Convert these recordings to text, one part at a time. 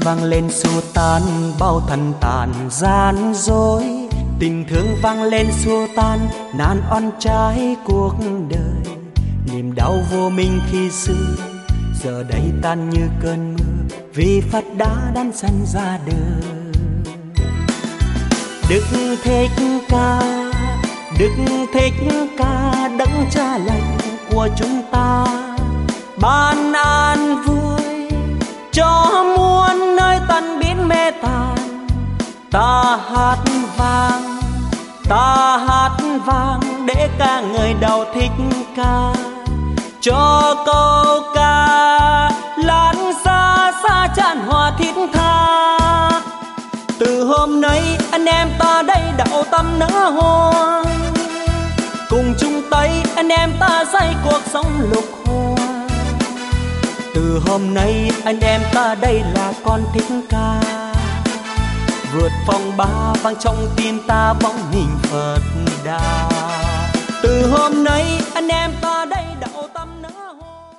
vang lên xua tan bao thần tàn gian dối, tình thương vang lên xua tan nan oan trái cuộc đời. Niềm đau vô minh khi xưa giờ đây tan như cơn mưa, vì Phật đã đan sanh ra đời. Đức Thích Ca, Đức Thích Ca, đấng cha lành của chúng ta, ban an vui cho muôn nơi tan biến mê tàn. Ta hát vang để ca ngợi đạo Thích Ca, cho câu ca lan xa xa tràn hòa thiết tha. Từ hôm nay anh em ta đây đạo tâm nở hoa, cùng chung tay anh em ta xây cuộc sống lục hoa. Từ hôm nay anh em ta đây là con Thích Ca, vượt phong ba vang trong tim ta bóng hình Phật Đà. Từ hôm nay anh em ta đây đạo tâm nở hoa.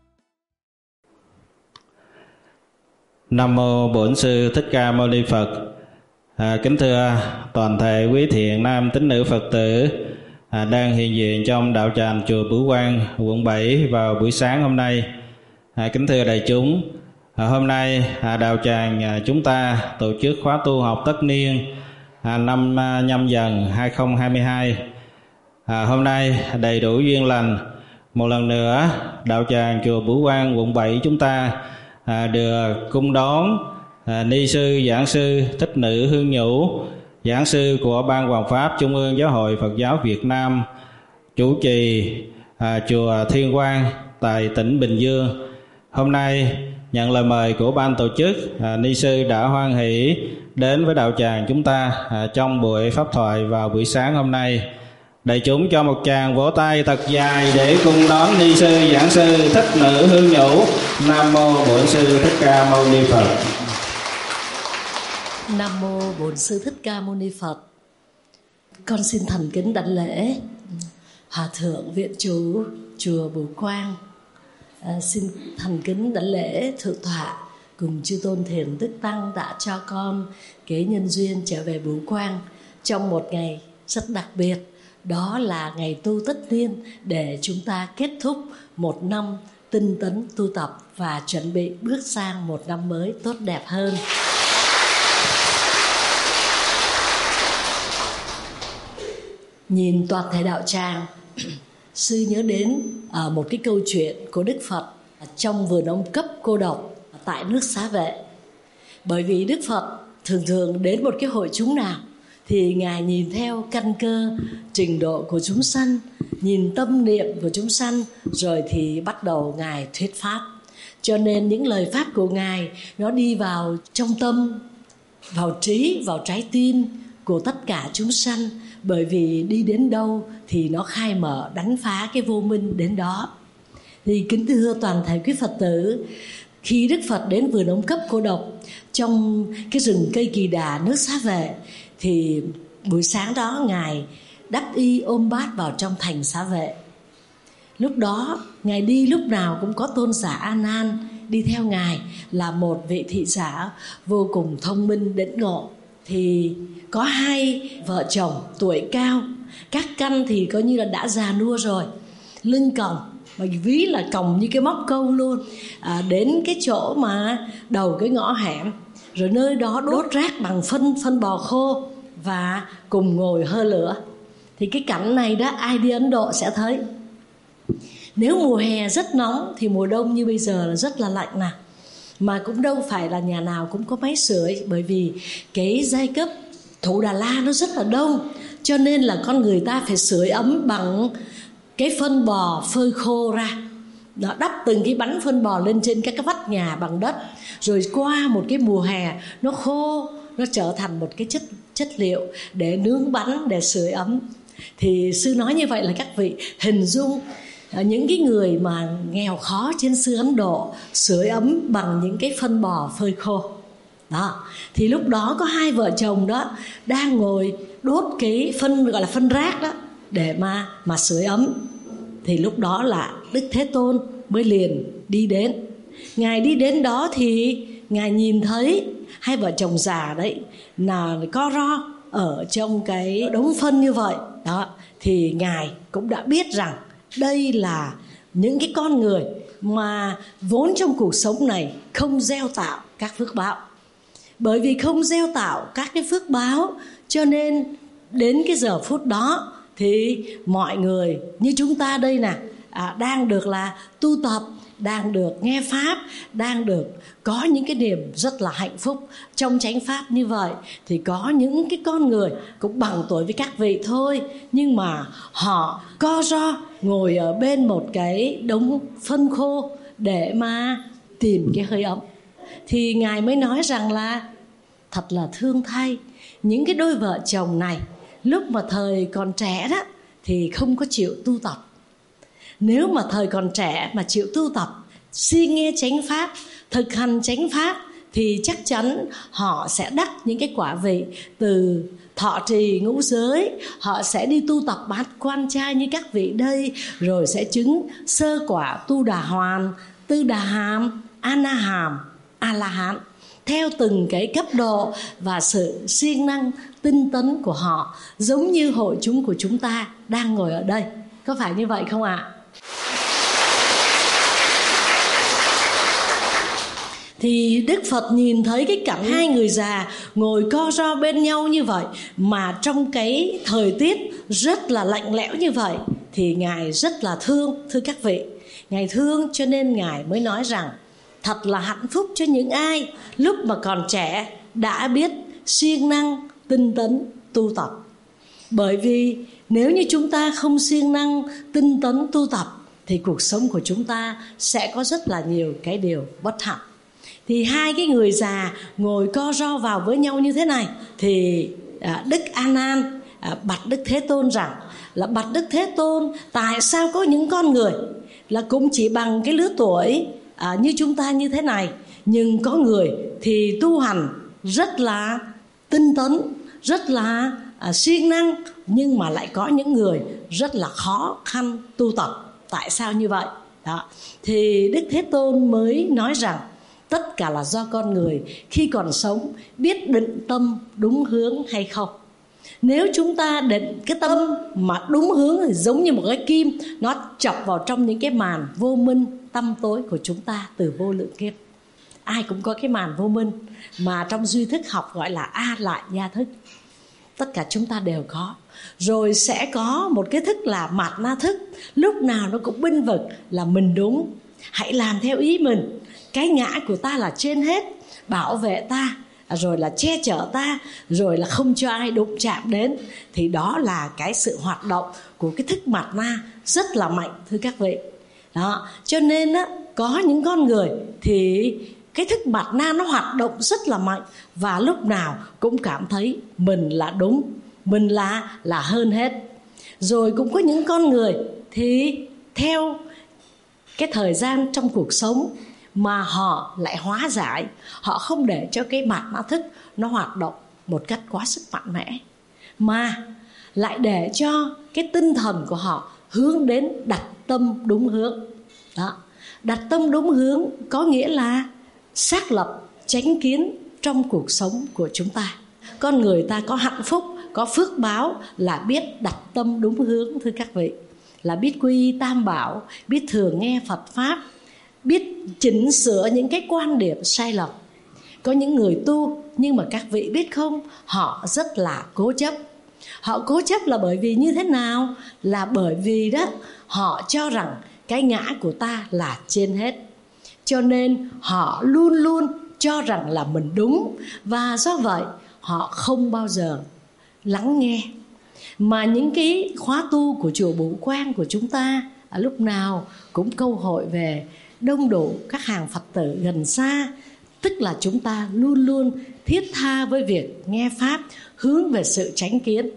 Nam mô Bổn Sư Thích Ca Mâu Ni Phật. Kính thưa toàn thể quý thiện nam tín nữ Phật tử đang hiện diện trong đạo tràng chùa Bửu Quang, quận 7 vào buổi sáng hôm nay. Kính thưa đại chúng, hôm nay đạo tràng chúng ta tổ chức khóa tu học tất niên năm Nhâm Dần 2022. Hôm nay đầy đủ duyên lành, một lần nữa đạo tràng chùa Bửu Quang quận 7 chúng ta được cung đón ni sư giảng sư Thích Nữ Hương Nhũ, giảng sư của Ban Hoằng Pháp Trung ương Giáo hội Phật giáo Việt Nam, chủ trì chùa Thiên Quang tại tỉnh Bình Dương. Hôm nay nhận lời mời của ban tổ chức, ni sư đã hoan hỷ đến với đạo tràng chúng ta trong buổi pháp thoại vào buổi sáng hôm nay. Đại chúng cho một tràng vỗ tay thật dài để cùng đón ni sư giảng sư Thích Nữ Hương Nhũ. Nam mô Bổn Sư Thích Ca Mâu Ni Phật. Nam mô Bổn Sư Thích Ca Mâu Ni Phật. Con xin thành kính đảnh lễ Hòa thượng viện chủ chùa Bửu Quang. Xin thành kính đảnh lễ thượng tọa cùng chư tôn thiền đức tăng đã cho con cái nhân duyên trở về Bửu Quang trong một ngày rất đặc biệt, đó là ngày tu tất niên, để chúng ta kết thúc một năm tinh tấn tu tập và chuẩn bị bước sang một năm mới tốt đẹp hơn. Nhìn toàn thể đạo tràng, sư nhớ đến một cái câu chuyện của Đức Phật trong vườn ông cấp cô độc tại nước Xá Vệ. Bởi vì Đức Phật thường đến một cái hội chúng nào thì Ngài nhìn theo căn cơ trình độ của chúng sanh, nhìn tâm niệm của chúng sanh, rồi thì bắt đầu Ngài thuyết pháp. Cho nên những lời pháp của Ngài nó đi vào trong tâm, vào trí, vào trái tim của tất cả chúng sanh. Bởi vì đi đến đâu thì nó khai mở, đánh phá cái vô minh đến đó. Thì kính thưa toàn thể quý Phật tử, khi Đức Phật đến vườn ông cấp cô độc trong cái rừng cây Kỳ Đà nước Xá Vệ, thì buổi sáng đó Ngài đắp y ôm bát vào trong thành Xá Vệ. Lúc đó Ngài đi lúc nào cũng có tôn giả A Nan đi theo Ngài, là một vị thị giả vô cùng thông minh đỉnh ngộ. Thì có hai vợ chồng tuổi cao, các căn thì coi như là đã già nua rồi, lưng còng, mà ví là còng như cái móc câu luôn, đến cái chỗ mà đầu cái ngõ hẻm, rồi nơi đó đốt rác bằng phân bò khô và cùng ngồi hơ lửa. Thì cái cảnh này đó ai đi Ấn Độ sẽ thấy. Nếu mùa hè rất nóng thì mùa đông như bây giờ là rất là lạnh nè. Mà cũng đâu phải là nhà nào cũng có máy sưởi, bởi vì cái giai cấp Thủ Đà La nó rất là đông, cho nên là con người ta phải sưởi ấm bằng cái phân bò phơi khô ra. Nó đắp từng cái bánh phân bò lên trên các cái vách nhà bằng đất, rồi qua một cái mùa hè nó khô, nó trở thành một cái chất liệu để nướng bánh, để sưởi ấm. Thì sư nói như vậy là các vị hình dung những cái người mà nghèo khó trên xứ Ấn Độ sưởi ấm bằng những cái phân bò phơi khô đó. Thì lúc đó có hai vợ chồng đó đang ngồi đốt cái phân, gọi là phân rác đó, để mà sưởi ấm. Thì lúc đó là Đức Thế Tôn mới liền đi đến. Ngài đi đến đó thì Ngài nhìn thấy hai vợ chồng già đấy là co ro ở trong cái đống phân như vậy đó, thì Ngài cũng đã biết rằng đây là những cái con người mà vốn trong cuộc sống này không gieo tạo các phước báo. Bởi vì không gieo tạo các cái phước báo, cho nên đến cái giờ phút đó thì mọi người như chúng ta đây nè, đang được là tu tập, đang được nghe Pháp, đang được có những cái niềm rất là hạnh phúc trong chánh Pháp như vậy. Thì có những cái con người cũng bằng tuổi với các vị thôi, nhưng mà họ co ro ngồi ở bên một cái đống phân khô để mà tìm cái hơi ấm. Thì Ngài mới nói rằng là thật là thương thay, những cái đôi vợ chồng này lúc mà thời còn trẻ đó thì không có chịu tu tập. Nếu mà thời còn trẻ mà chịu tu tập, suy nghe chánh Pháp, thực hành chánh Pháp, thì chắc chắn họ sẽ đắc những cái quả vị từ thọ trì ngũ giới. Họ sẽ đi tu tập bát quan trai như các vị đây, rồi sẽ chứng sơ quả tu đà hoàn, tư đà hàm, a na hàm, a la hán, theo từng cái cấp độ và sự siêng năng tinh tấn của họ, giống như hội chúng của chúng ta đang ngồi ở đây. Có phải như vậy không ạ? Thì Đức Phật nhìn thấy cái cảnh hai người già ngồi co ro bên nhau như vậy, mà trong cái thời tiết rất là lạnh lẽo như vậy, thì Ngài rất là thương. Thưa các vị, Ngài thương cho nên Ngài mới nói rằng thật là hạnh phúc cho những ai lúc mà còn trẻ đã biết siêng năng tinh tấn tu tập. Bởi vì nếu như chúng ta không siêng năng tinh tấn tu tập thì cuộc sống của chúng ta sẽ có rất là nhiều cái điều bất hạnh. Thì hai cái người già ngồi co ro vào với nhau như thế này, thì Đức A Nan bạch Đức Thế Tôn rằng là bạch Đức Thế Tôn, tại sao có những con người là cũng chỉ bằng cái lứa tuổi như chúng ta như thế này, nhưng có người thì tu hành rất là tinh tấn, rất là siêng năng, nhưng mà lại có những người rất là khó khăn tu tập. Tại sao như vậy? Đó. Thì Đức Thế Tôn mới nói rằng tất cả là do con người khi còn sống biết định tâm đúng hướng hay không. Nếu chúng ta định cái tâm mà đúng hướng thì giống như một cái kim, nó chọc vào trong những cái màn vô minh tăm tối của chúng ta từ vô lượng kiếp. Ai cũng có cái màn vô minh mà trong duy thức học gọi là A lại gia thức. Tất cả chúng ta đều có. Rồi sẽ có một cái thức là mạt na thức, lúc nào nó cũng binh vực là mình đúng, hãy làm theo ý mình, cái ngã của ta là trên hết, bảo vệ ta, rồi là che chở ta, rồi là không cho ai đụng chạm đến. Thì đó là cái sự hoạt động của cái thức mạt na rất là mạnh, thưa các vị. Đó. Cho nên á, có những con người thì cái thức mạt na nó hoạt động rất là mạnh, và lúc nào cũng cảm thấy mình là đúng, mình là hơn hết. Rồi cũng có những con người thì theo cái thời gian trong cuộc sống mà họ lại hóa giải, họ không để cho cái mạt na thức nó hoạt động một cách quá sức mạnh mẽ, mà lại để cho cái tinh thần của họ hướng đến đặt tâm đúng hướng. Đó. Đặt tâm đúng hướng có nghĩa là xác lập chánh kiến trong cuộc sống của chúng ta. Con người ta có hạnh phúc, có phước báo là biết đặt tâm đúng hướng, thưa các vị, là biết quy y tam bảo, biết thường nghe Phật Pháp, biết chỉnh sửa những cái quan điểm sai lầm. Có những người tu, nhưng mà các vị biết không, họ rất là cố chấp. Họ cố chấp là bởi vì như thế nào? Là bởi vì đó, họ cho rằng cái ngã của ta là trên hết, cho nên họ luôn luôn cho rằng là mình đúng. Và do vậy họ không bao giờ lắng nghe. Mà những cái khóa tu của chùa Bửu Quang của chúng ta lúc nào cũng câu hội về đông đủ các hàng Phật tử gần xa, tức là chúng ta luôn luôn thiết tha với việc nghe Pháp, hướng về sự chánh kiến.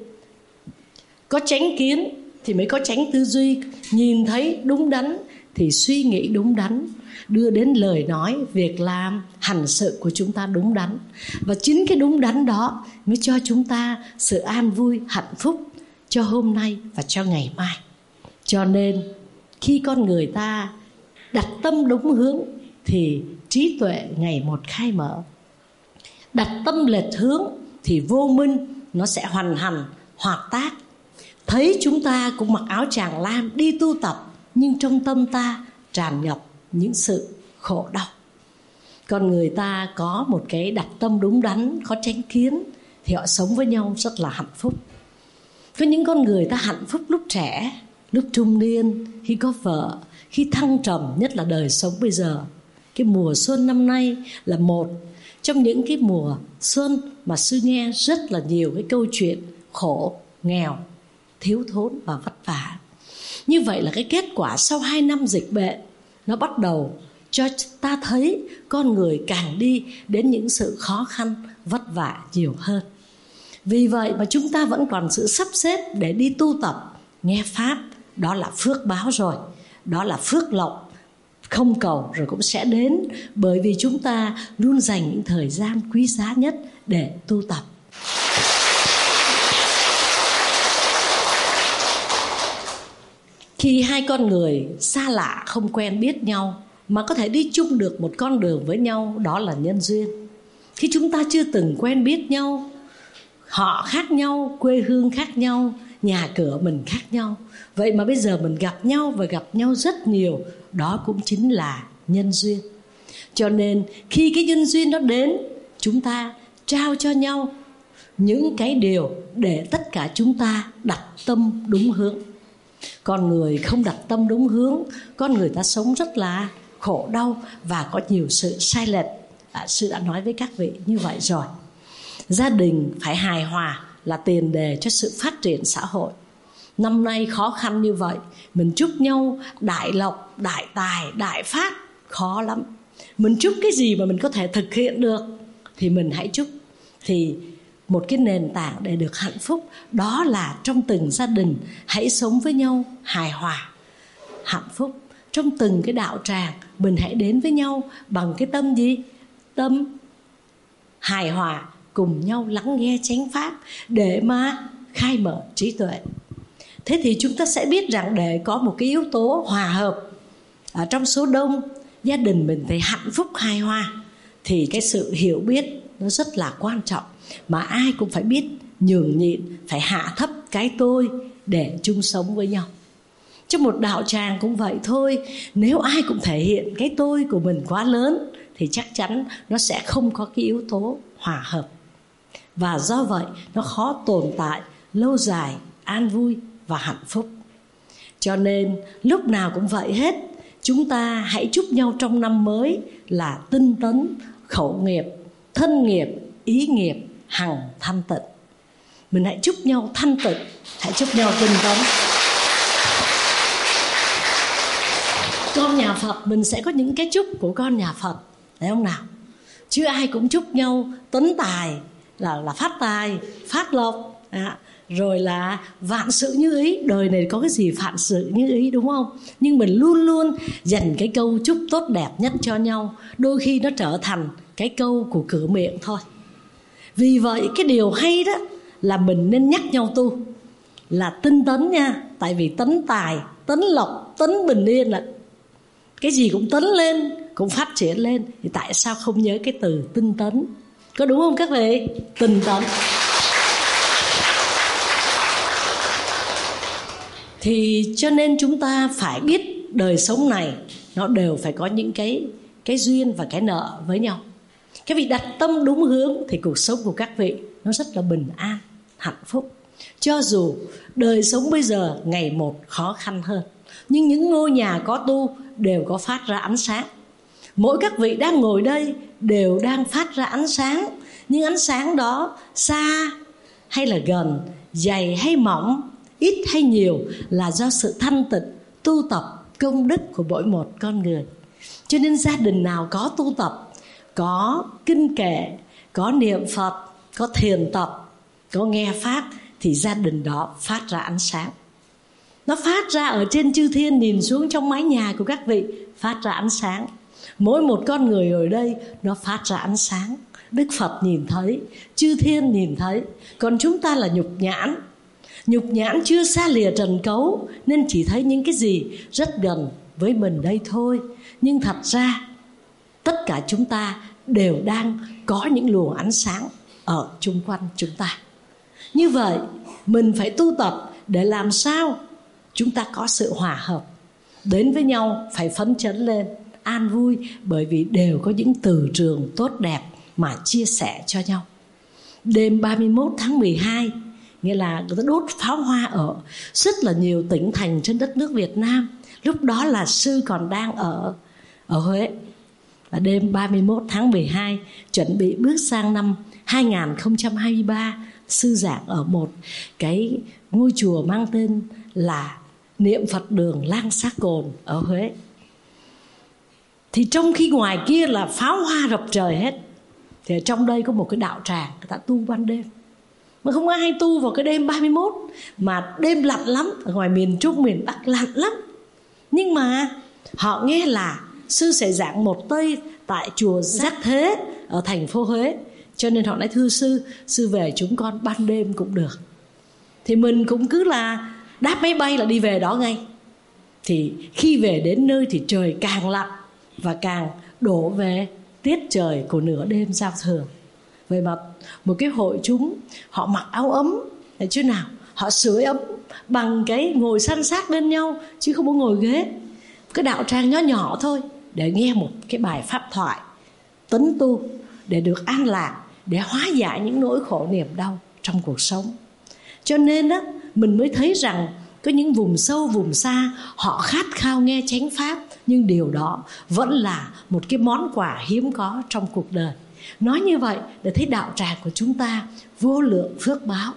Có chánh kiến thì mới có chánh tư duy, nhìn thấy đúng đắn thì suy nghĩ đúng đắn, đưa đến lời nói, việc làm, hành sự của chúng ta đúng đắn. Và chính cái đúng đắn đó mới cho chúng ta sự an vui, hạnh phúc cho hôm nay và cho ngày mai. Cho nên khi con người ta đặt tâm đúng hướng thì trí tuệ ngày một khai mở. Đặt tâm lệch hướng thì vô minh nó sẽ hoành hành, hoạt tác. Thấy chúng ta cũng mặc áo tràng lam đi tu tập, nhưng trong tâm ta tràn ngập những sự khổ đau. Còn người ta có một cái đặt tâm đúng đắn, có chánh kiến, thì họ sống với nhau rất là hạnh phúc. Có những con người ta hạnh phúc lúc trẻ, lúc trung niên, khi có vợ, khi thăng trầm, nhất là đời sống bây giờ. Cái mùa xuân năm nay là một trong những cái mùa xuân mà sư nghe rất là nhiều cái câu chuyện khổ, nghèo, thiếu thốn và vất vả. Như vậy là cái kết quả sau 2 năm dịch bệnh, nó bắt đầu cho ta thấy con người càng đi đến những sự khó khăn, vất vả nhiều hơn. Vì vậy mà chúng ta vẫn còn sự sắp xếp để đi tu tập, nghe Pháp. Đó là phước báo rồi, đó là phước lộc, không cầu rồi cũng sẽ đến. Bởi vì chúng ta luôn dành những thời gian quý giá nhất để tu tập. Khi hai con người xa lạ không quen biết nhau mà có thể đi chung được một con đường với nhau, đó là nhân duyên. Khi chúng ta chưa từng quen biết nhau, họ khác nhau, quê hương khác nhau, nhà cửa mình khác nhau, vậy mà bây giờ mình gặp nhau và gặp nhau rất nhiều, đó cũng chính là nhân duyên. Cho nên khi cái nhân duyên đó đến, chúng ta trao cho nhau những cái điều để tất cả chúng ta đặt tâm đúng hướng. Con người không đặt tâm đúng hướng, con người ta sống rất là khổ đau và có nhiều sự sai lệch. Sư đã nói với các vị như vậy rồi. Gia đình phải hài hòa là tiền đề cho sự phát triển xã hội. Năm nay khó khăn như vậy, mình chúc nhau đại lộc, đại tài, đại phát, khó lắm. Mình chúc cái gì mà mình có thể thực hiện được thì mình hãy chúc. Thì một cái nền tảng để được hạnh phúc, đó là trong từng gia đình hãy sống với nhau hài hòa, hạnh phúc. Trong từng cái đạo tràng mình hãy đến với nhau bằng cái tâm gì? Tâm hài hòa, cùng nhau lắng nghe chánh pháp để mà khai mở trí tuệ. Thế thì chúng ta sẽ biết rằng để có một cái yếu tố hòa hợp ở trong số đông, gia đình mình phải hạnh phúc hài hòa, thì cái sự hiểu biết nó rất là quan trọng. Mà ai cũng phải biết nhường nhịn, phải hạ thấp cái tôi để chung sống với nhau. Trong một đạo tràng cũng vậy thôi. Nếu ai cũng thể hiện cái tôi của mình quá lớn thì chắc chắn nó sẽ không có cái yếu tố hòa hợp. Và do vậy nó khó tồn tại lâu dài, an vui và hạnh phúc. Cho nên lúc nào cũng vậy hết. Chúng ta hãy chúc nhau trong năm mới là tinh tấn, khẩu nghiệp, thân nghiệp, ý nghiệp, hằng thanh tịnh. Mình hãy chúc nhau thanh tịnh, hãy chúc nhau tinh tấn. Con nhà Phật mình sẽ có những cái chúc của con nhà Phật, phải không nào? Chứ ai cũng chúc nhau tấn tài, là phát tài, phát lộc, rồi là vạn sự như ý. Đời này có cái gì vạn sự như ý, đúng không? Nhưng mình luôn luôn dành cái câu chúc tốt đẹp nhất cho nhau. Đôi khi nó trở thành cái câu của cửa miệng thôi. Vì vậy cái điều hay đó là mình nên nhắc nhau tu là tinh tấn nha. Tại vì tấn tài, tấn lộc, tấn bình yên là cái gì cũng tấn lên, cũng phát triển lên. Thì tại sao không nhớ cái từ tinh tấn? Có đúng không các vị? Tinh tấn. Thì cho nên chúng ta phải biết đời sống này nó đều phải có những cái duyên và cái nợ với nhau. Các vị đặt tâm đúng hướng thì cuộc sống của các vị nó rất là bình an, hạnh phúc. Cho dù đời sống bây giờ ngày một khó khăn hơn, nhưng những ngôi nhà có tu đều có phát ra ánh sáng. Mỗi các vị đang ngồi đây đều đang phát ra ánh sáng. Nhưng ánh sáng đó xa hay là gần, dày hay mỏng, ít hay nhiều là do sự thanh tịnh, tu tập, công đức của mỗi một con người. Cho nên gia đình nào có tu tập, có kinh kệ, có niệm Phật, có thiền tập, có nghe Pháp thì gia đình đó phát ra ánh sáng. Nó phát ra ở trên chư thiên, nhìn xuống trong mái nhà của các vị phát ra ánh sáng. Mỗi một con người ở đây nó phát ra ánh sáng. Đức Phật nhìn thấy, chư thiên nhìn thấy. Còn chúng ta là nhục nhãn. Nhục nhãn chưa xa lìa trần cấu nên chỉ thấy những cái gì rất gần với mình đây thôi. Nhưng thật ra tất cả chúng ta đều đang có những luồng ánh sáng ở chung quanh chúng ta. Như vậy mình phải tu tập để làm sao chúng ta có sự hòa hợp, đến với nhau phải phấn chấn lên, an vui, bởi vì đều có những từ trường tốt đẹp mà chia sẻ cho nhau. Đêm 31 tháng 12, nghĩa là người ta đốt pháo hoa ở rất là nhiều tỉnh thành trên đất nước Việt Nam. Lúc đó là sư còn đang ở Huế. Và đêm 31 tháng 12 chuẩn bị bước sang năm 2023, sư giảng ở một cái ngôi chùa mang tên là Niệm Phật Đường Lang Xác Cồn ở Huế. Thì trong khi ngoài kia là pháo hoa rập trời hết, thì ở trong đây có một cái đạo tràng người ta tu ban đêm. Mà không ai tu vào cái đêm 31, mà đêm lạnh lắm. Ở ngoài miền Trung, miền Bắc lạnh lắm. Nhưng mà họ nghe là sư sẽ giảng một Tây tại chùa Giác Thế ở thành phố Huế, cho nên họ nói thưa sư về chúng con ban đêm cũng được. Thì mình cũng cứ là đáp máy bay là đi về đó ngay. Thì khi về đến nơi thì trời càng lạnh và càng đổ về tiết trời của nửa đêm giao thừa. Vậy mà một cái hội chúng họ mặc áo ấm để chứ nào, họ sưởi ấm bằng cái ngồi san sát bên nhau chứ không có ngồi ghế. Cái đạo tràng nhỏ nhỏ thôi để nghe một cái bài pháp thoại tấn tu để được an lạc, để hóa giải những nỗi khổ niềm đau trong cuộc sống. Cho nên á, mình mới thấy rằng có những vùng sâu vùng xa họ khát khao nghe chánh pháp, nhưng điều đó vẫn là một cái món quà hiếm có trong cuộc đời. Nói như vậy để thấy đạo tràng của chúng ta vô lượng phước báo.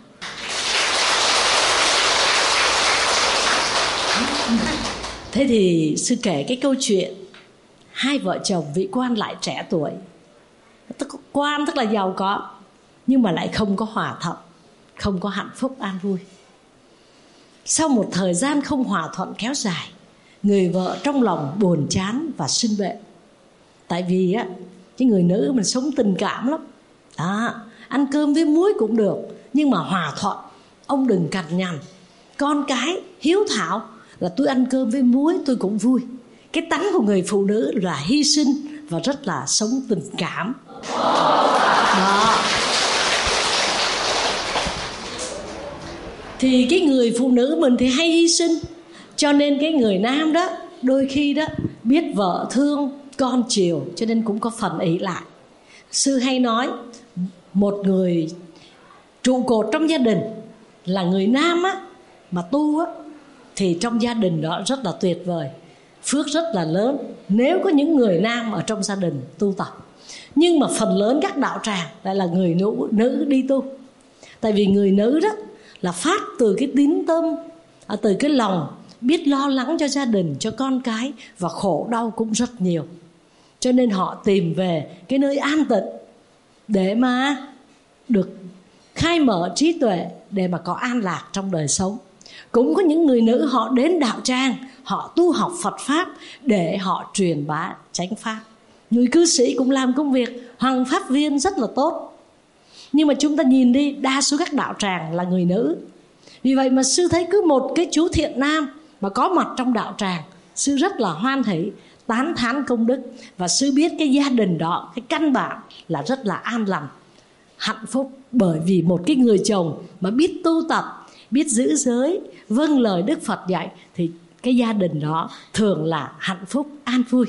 Thế thì sư kể cái câu chuyện hai vợ chồng vị quan lại trẻ tuổi. Quan tức là giàu có, nhưng mà lại không có hòa thuận, không có hạnh phúc an vui. Sau một thời gian không hòa thuận kéo dài, người vợ trong lòng buồn chán và sinh bệnh. Tại vì á, cái người nữ mình sống tình cảm lắm đó, ăn cơm với muối cũng được, nhưng mà hòa thuận, ông đừng cằn nhằn. Con cái hiếu thảo là tôi ăn cơm với muối tôi cũng vui. Cái tánh của người phụ nữ là hy sinh và rất là sống tình cảm đó. Thì cái người phụ nữ mình thì hay hy sinh, cho nên cái người nam đó đôi khi đó biết vợ thương con chiều, cho nên cũng có phần ỷ lại. Sư hay nói một người trụ cột trong gia đình là người nam á, mà tu á, thì trong gia đình đó rất là tuyệt vời, phước rất là lớn nếu có những người nam ở trong gia đình tu tập. Nhưng mà phần lớn các đạo tràng lại là người nữ đi tu. Tại vì người nữ đó là phát từ cái tín tâm, từ cái lòng biết lo lắng cho gia đình, cho con cái, và khổ đau cũng rất nhiều. Cho nên họ tìm về cái nơi an tịnh để mà được khai mở trí tuệ, để mà có an lạc trong đời sống. Cũng có những người nữ họ đến đạo tràng, họ tu học Phật Pháp để họ truyền bá chánh Pháp. Người cư sĩ cũng làm công việc hoằng pháp viên rất là tốt. Nhưng mà chúng ta nhìn đi, đa số các đạo tràng là người nữ. Vì vậy mà sư thấy cứ một cái chú thiện nam mà có mặt trong đạo tràng, sư rất là hoan hỷ, tán thán công đức. Và sư biết cái gia đình đó, cái căn bản là rất là an lành, hạnh phúc. Bởi vì một cái người chồng mà biết tu tập, biết giữ giới, vâng lời Đức Phật dạy, thì cái gia đình đó thường là hạnh phúc, an vui.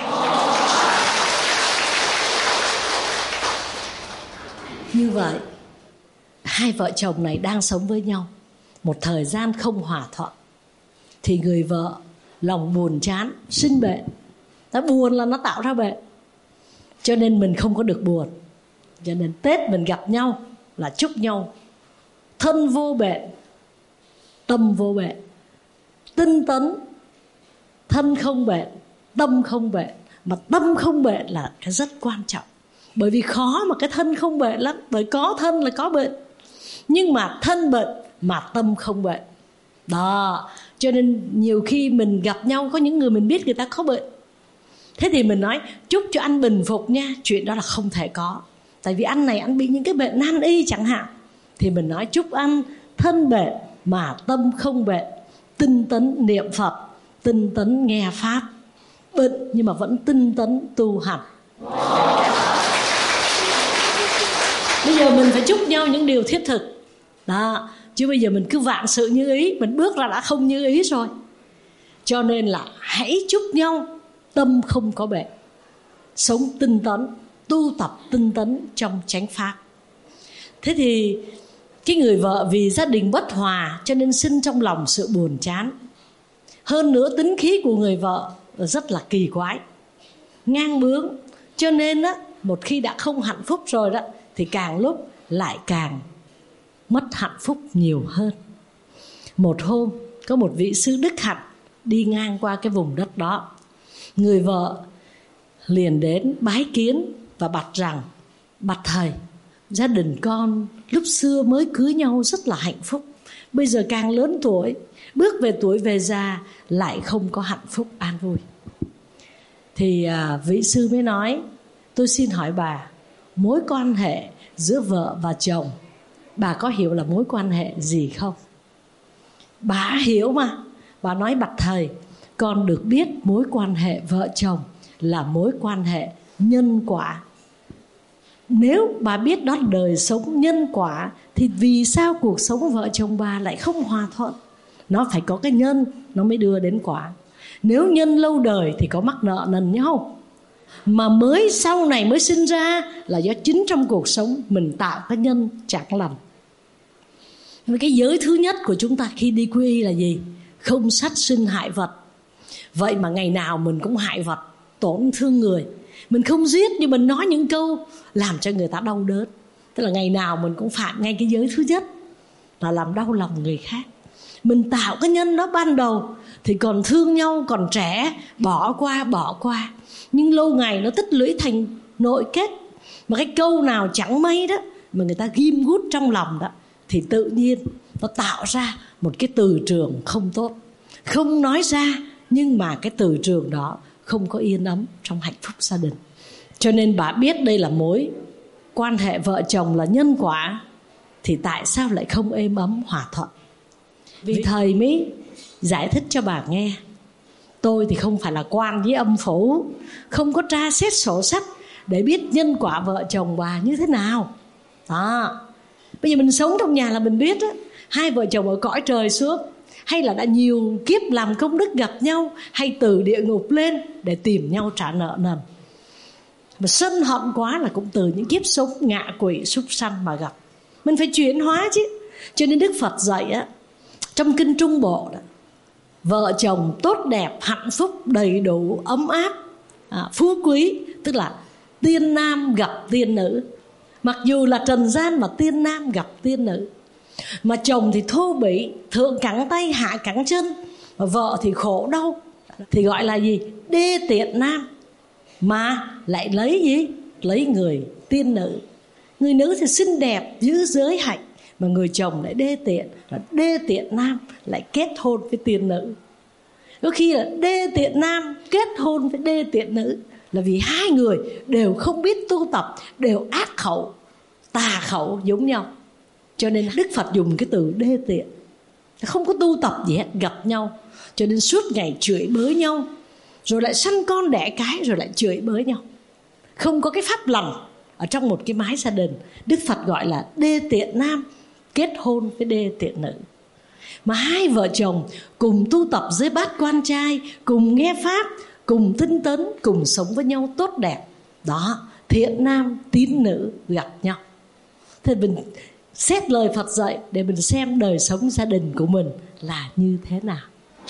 Như vậy, hai vợ chồng này đang sống với nhau một thời gian không hòa thuận, thì người vợ lòng buồn chán, sinh bệnh. Nó buồn là nó tạo ra bệnh, cho nên mình không có được buồn. Cho nên Tết mình gặp nhau là chúc nhau thân vô bệnh, tâm vô bệnh, tinh tấn, thân không bệnh, tâm không bệnh. Mà tâm không bệnh là cái rất quan trọng. Bởi vì khó mà cái thân không bệnh lắm. Bởi có thân là có bệnh, nhưng mà thân bệnh mà tâm không bệnh đó. Cho nên nhiều khi mình gặp nhau, có những người mình biết người ta có bệnh, thế thì mình nói chúc cho anh bình phục nha. Chuyện đó là không thể có. Tại vì anh này anh bị những cái bệnh nan y chẳng hạn, thì mình nói chúc anh thân bệnh mà tâm không bệnh, tinh tấn niệm Phật, tinh tấn nghe Pháp, bệnh nhưng mà vẫn tinh tấn tu hành Bây giờ mình phải chúc nhau những điều thiết thực đó, chứ bây giờ mình cứ vạn sự như ý, mình bước ra đã không như ý rồi. Cho nên là hãy chúc nhau tâm không có bệnh, sống tinh tấn, tu tập tinh tấn trong chánh pháp. Thế thì cái người vợ vì gia đình bất hòa cho nên sinh trong lòng sự buồn chán. Hơn nữa tính khí của người vợ rất là kỳ quái, ngang bướng. Cho nên á, một khi đã không hạnh phúc rồi đó thì càng lúc lại càng mất hạnh phúc nhiều hơn. Một hôm có một vị sư đức hạnh đi ngang qua cái vùng đất đó. Người vợ liền đến bái kiến và bạch rằng: bạch thầy, gia đình con lúc xưa mới cưới nhau rất là hạnh phúc, bây giờ càng lớn tuổi, bước về tuổi về già lại không có hạnh phúc an vui. Thì vị sư mới nói: tôi xin hỏi bà, mối quan hệ giữa vợ và chồng, bà có hiểu là mối quan hệ gì không? Bà hiểu mà. Bà nói: bạch thầy, con được biết mối quan hệ vợ chồng là mối quan hệ nhân quả. Nếu bà biết đó là đời sống nhân quả thì vì sao cuộc sống vợ chồng bà lại không hòa thuận? Nó phải có cái nhân nó mới đưa đến quả. Nếu nhân lâu đời thì có mắc nợ nần nhau, mà mới sau này mới sinh ra là do chính trong cuộc sống mình tạo cái nhân chẳng lành. Cái giới thứ nhất của chúng ta khi đi quy y là gì? Không sát sinh hại vật. Vậy mà ngày nào mình cũng hại vật, tổn thương người. Mình không giết nhưng mình nói những câu làm cho người ta đau đớn. Tức là ngày nào mình cũng phạm ngay cái giới thứ nhất là làm đau lòng người khác. Mình tạo cái nhân đó ban đầu thì còn thương nhau, còn trẻ, bỏ qua. Nhưng lâu ngày nó tích lũy thành nội kết. Mà cái câu nào chẳng may đó mà người ta ghim gút trong lòng đó thì tự nhiên nó tạo ra một cái từ trường không tốt. Không nói ra nhưng mà cái từ trường đó không có yên ấm trong hạnh phúc gia đình. Cho nên bà biết đây là mối quan hệ vợ chồng là nhân quả thì tại sao lại không êm ấm hòa thuận? Vì thầy mới giải thích cho bà nghe. Tôi thì không phải là quan với âm phủ, không có tra xét sổ sách để biết nhân quả vợ chồng bà như thế nào đó. Bây giờ mình sống trong nhà là mình biết đó, hai vợ chồng ở cõi trời xuống, hay là đã nhiều kiếp làm công đức gặp nhau, hay từ địa ngục lên để tìm nhau trả nợ nần. Mà sân hận quá là cũng từ những kiếp sống ngạ quỷ súc sanh mà gặp. Mình phải chuyển hóa chứ. Cho nên Đức Phật dạy á, trong kinh Trung Bộ đó, vợ chồng tốt đẹp, hạnh phúc, đầy đủ, ấm áp, phú quý, tức là tiên nam gặp tiên nữ. Mặc dù là trần gian mà tiên nam gặp tiên nữ. Mà chồng thì thô bỉ, thượng cẳng tay hạ cẳng chân, mà vợ thì khổ đau, thì gọi là gì? Đê tiện nam. Mà lại lấy gì? Lấy người tiên nữ. Người nữ thì xinh đẹp, giữ giới hạnh, mà người chồng lại đê tiện, là đê tiện nam lại kết hôn với tiên nữ. Có khi là đê tiện nam kết hôn với đê tiện nữ là vì hai người đều không biết tu tập, đều ác khẩu, tà khẩu giống nhau. Cho nên Đức Phật dùng cái từ đê tiện. Không có tu tập gì hết, gặp nhau cho nên suốt ngày chửi bới nhau, rồi lại sanh con đẻ cái, rồi lại chửi bới nhau. Không có cái pháp lành ở trong một cái mái gia đình. Đức Phật gọi là đê tiện nam kết hôn với đê tiện nữ. Mà hai vợ chồng cùng tu tập dưới bát quan trai, cùng nghe pháp, cùng tinh tấn, cùng sống với nhau tốt đẹp. Đó, thiện nam tín nữ gặp nhau. Thế mình xét lời Phật dạy để mình xem đời sống gia đình của mình là như thế nào.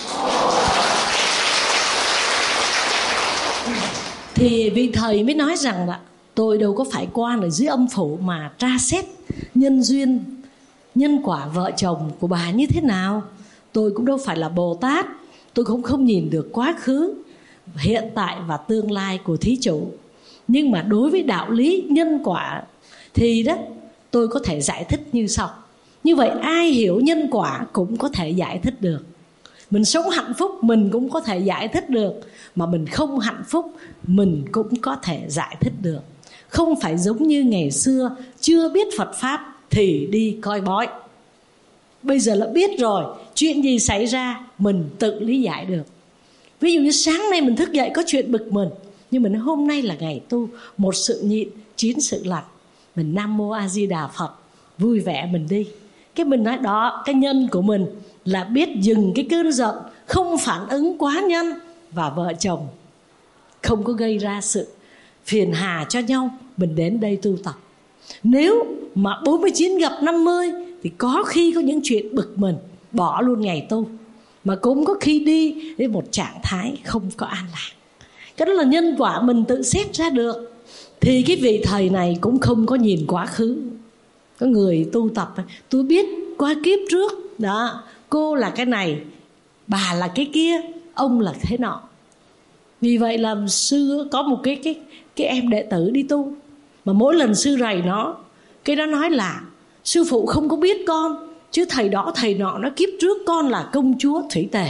Thì vị thầy mới nói rằng là tôi đâu có phải quan ở dưới âm phủ mà tra xét nhân duyên, nhân quả vợ chồng của bà như thế nào. Tôi cũng đâu phải là Bồ Tát, tôi cũng không nhìn được quá khứ, hiện tại và tương lai của thí chủ. Nhưng mà đối với đạo lý nhân quả thì đó, tôi có thể giải thích như sau. Như vậy ai hiểu nhân quả cũng có thể giải thích được. Mình sống hạnh phúc mình cũng có thể giải thích được, mà mình không hạnh phúc mình cũng có thể giải thích được. Không phải giống như ngày xưa chưa biết Phật Pháp thì đi coi bói. Bây giờ là biết rồi, chuyện gì xảy ra mình tự lý giải được. Ví dụ như sáng nay mình thức dậy có chuyện bực mình, Nhưng mình nói hôm nay là ngày tu, 1 sự nhịn, 9 sự lành. Mình Nam Mô A Di Đà Phật, vui vẻ mình đi. Cái mình nói đó, cái nhân của mình là biết dừng cái cơn giận, không phản ứng quá nhanh, và vợ chồng không có gây ra sự phiền hà cho nhau. Mình đến đây tu tập. Nếu mà 49 gặp 50 thì có khi có những chuyện bực mình, bỏ luôn ngày tu. Mà cũng có khi đi đến một trạng thái không có an lạc. Cái đó là nhân quả mình tự xét ra được. Thì cái vị thầy này cũng không có nhìn quá khứ. Có người tu tập, tôi biết qua kiếp trước đó, cô là cái này, bà là cái kia, ông là thế nọ. Vì vậy là sư có một cái em đệ tử đi tu, mà mỗi lần sư rầy nó, cái nó nói là sư phụ không có biết con, chứ thầy đó thầy nọ nó kiếp trước con là công chúa Thủy Tề.